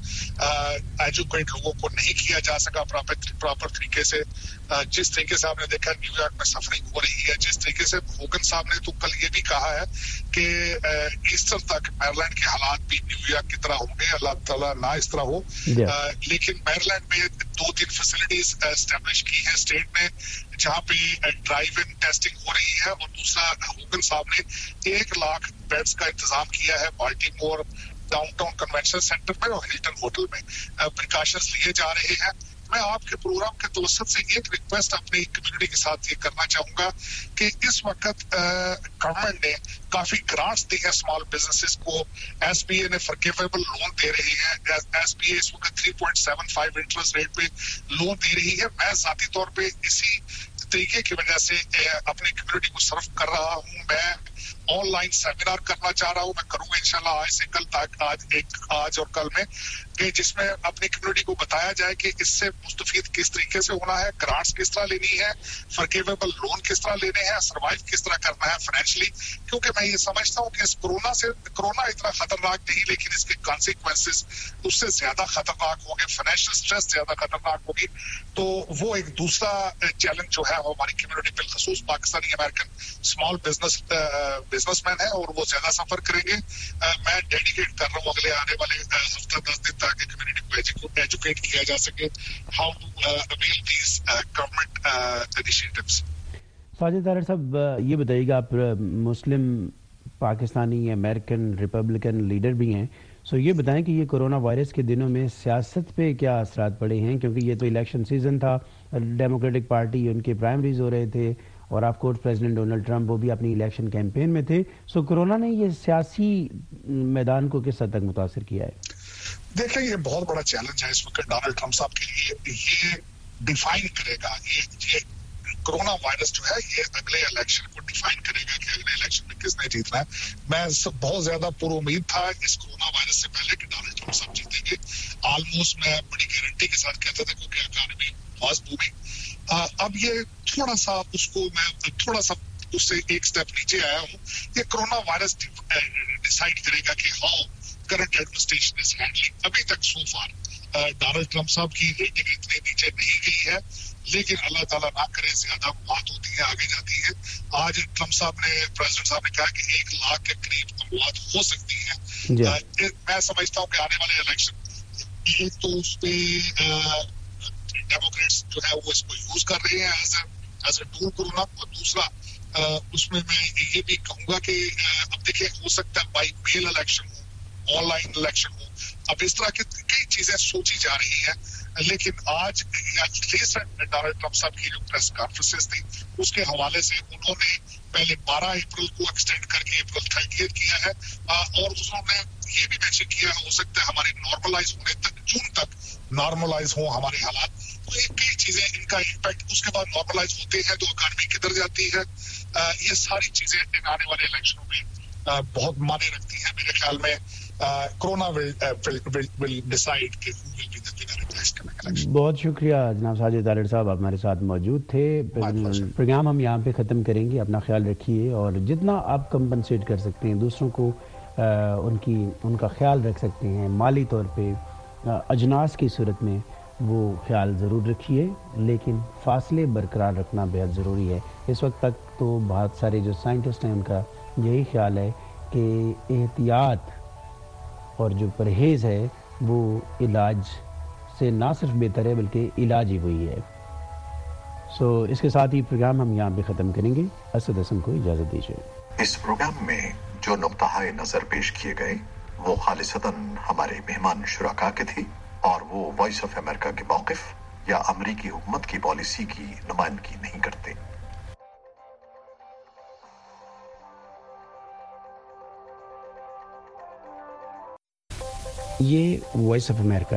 एजुकेट लोगों को नहीं किया जा सका प्रॉपर प्रॉपर तरीके से। आ, जिस तरीके से आपने देखा न्यूयॉर्क में सफरिंग हो रही है, जिस तरीके से होगन साहब ने तो कल ये भी कहा है कि ईस्टर तक मैरीलैंड के हालात भी न्यूयॉर्क की तरह होंगे, अल्लाह ताला ना इस तरह हो। yeah. आ, लेकिन मैरीलैंड में दो तीन फैसिलिटीज एस्टेब्लिश की है स्टेट में, जहाँ पे ड्राइव इन टेस्टिंग हो रही है, और दूसरा होगन साहब ने एक लाख बेड्स का इंतजाम किया है बाल्टीमोर डाउनटाउन कन्वेंशन सेंटर में और हिल्टन होटल में। प्रिकॉशंस लिए जा रहे हैं। मैं आपके प्रोग्राम के तवसत से एक रिक्वेस्ट अपनी कम्युनिटी के साथ ये करना चाहूंगा कि इस वक्त गवर्नमेंट ने काफी ग्रांट्स दी है स्मॉल बिजनेसेस को। एसबीए ने फॉरगिवेबल लोन दे रही है, एसबीए इस वक्त three point seven five interest rate पे लोन दे रही है। मैं जाती तौर पे इसी तरीके की वजह से अपनी कम्युनिटी को सर्व कर रहा हूँ। मैं ऑनलाइन सेमिनार करना चाह रहा हूँ, मैं करूंगा इंशाल्लाह आज से कल तक, आज एक आज और कल में, कि जिसमें अपनी कम्युनिटी को बताया जाए कि इससे मुस्तफीद किस तरीके से होना है, ग्रांट्स किस तरह लेनी है, फॉरगिवेबल लोन किस तरह लेने हैं, सर्वाइव किस तरह करना है फाइनेंशियली। क्योंकि मैं ये समझता हूँ कि इस कोरोना से कोरोना इतना खतरनाक नहीं, लेकिन इसके कॉन्सिक्वेंसेस उससे ज्यादा खतरनाक होंगे, फाइनेंशियल स्ट्रेस ज्यादा खतरनाक होगी। तो वो एक दूसरा चैलेंज जो है हमारी कम्युनिटी, बिलखसूस Pakistani American small business businessman है, और वो ज्यादा सफर करेंगे। मैं डेडिकेट कर रहा हूँ अगले आने वाले हफ्ता दस दिन ताकि कम्युनिटी को एजुकेट किया जा सके how to avail these government initiatives.
Sajid Tarar साहब, ये बताइएगा, आप Muslim Pakistani American Republican leader भी हैं, सो ये बताएं कि ये कोरोना वायरस के दिनों में सियासत पे क्या असरात पड़े हैं? क्योंकि ये तो इलेक्शन सीजन था, डेमोक्रेटिक पार्टी उनके प्राइमरीज हो रहे थे, और of course president Donald Trump वो भी अपनी इलेक्शन कैंपेन में थे। सो कोरोना ने ये सियासी मैदान को किस हद तक मुतासिर किया है?
देखिए, ये बहुत बड़ा चैलेंज है इस वक्त डोनाल्ड ट्रंप साहब के लिए। ये डिफाइन करेगा, ये ये कोरोना वायरस जो है ये अगले इलेक्शन को डिफाइन करेगा कि अगले इलेक्शन में किसने जीतना है। मैं बहुत ज्यादा पूरी उम्मीद था इस कोरोना वायरस से पहले कि डोनाल्ड ट्रंप साहब जीतेंगे। ऑलमोस्ट मैं बड़ी गारंटी के साथ कहता था, क्योंकि इकॉनमी वाज बूमिंग। अब ये थोड़ा सा उसको मैं थोड़ा सा उससे एक स्टेप नीचे आया हूँ। ये कोरोना वायरस डिसाइड करेगा कि how current administration is handling. अभी तक सो फार डोनाल्ड ट्रंप साहब की रेटिंग इतने नीचे नहीं गई है, लेकिन अल्लाह ताला ना करे ज्यादा बात होती है, आगे जाती है। आज ट्रंप साहब ने प्रेसिडेंट साहब ने कहा कि एक लाख के करीब अमवात हो सकती है। मैं समझता हूँ कि आने वाले इलेक्शन एक तो उस पे डेमोक्रेट्स जो है वो इसको यूज कर रहे हैं as as a tool corona, और दूसरा उसमें मैं ये भी कहूंगा कि अब देखिए हो सकता है बाई मेल इलेक्शन हो, ऑनलाइन इलेक्शन हो, अब इस तरह की कई चीजें सोची जा रही है। लेकिन आज रिसेंट डोनाल्ड ट्रंप साहब की जो प्रेस कॉन्फ्रेंसेस थी उसके हवाले से उन्होंने पहले बारह अप्रैल को एक्सटेंड करके अप्रैल थर्टियथ किया है, और उन्होंने ये भी मेंशन किया हो सकता है हमारे नॉर्मलाइज होने तक, जून तक नॉर्मलाइज हो हमारे हालात। तो ये कई चीजें, इनका इम्पैक्ट उसके बाद नॉर्मलाइज होते हैं तो इकॉनमी किधर जाती है, ये सारी चीजें इन आने वाले इलेक्शनों में बहुत मायने रखती हैं। मेरे ख्याल में कोरोना विल डिसाइड कि who will be the winner in this coming election.
बहुत शुक्रिया जनाब साजिद तारड़ साहब, आप हमारे साथ मौजूद थे। प्रोग्राम हम यहाँ पे ख़त्म करेंगे। अपना ख्याल रखिए और जितना आप कंपनसेट कर सकते हैं दूसरों को, आ, उनकी उनका ख्याल रख सकते हैं माली तौर पे, अजनास की सूरत में वो ख्याल ज़रूर रखिए, लेकिन फासले बरकरार रखना बेहद ज़रूरी है। इस वक्त तक तो बहुत सारे जो साइंटिस्ट हैं उनका यही ख्याल है कि एहतियात और जो परहेज़ है वो इलाज से ना सिर्फ बेहतर है बल्कि इलाज ही वही है। सो so, इसके साथ ही प्रोग्राम हम यहाँ पे ख़त्म करेंगे। असद हसन को इजाज़त दीजिए।
इस प्रोग्राम में जो नुक्ताए नज़र पेश किए गए वो खालिसतन हमारे मेहमान शुरका के थे और वो वॉइस ऑफ अमेरिका के मौक़िफ़ या अमरीकी हुकूमत की पॉलिसी की नुमाइंदगी नहीं करते।
ये वॉइस ऑफ अमेरिका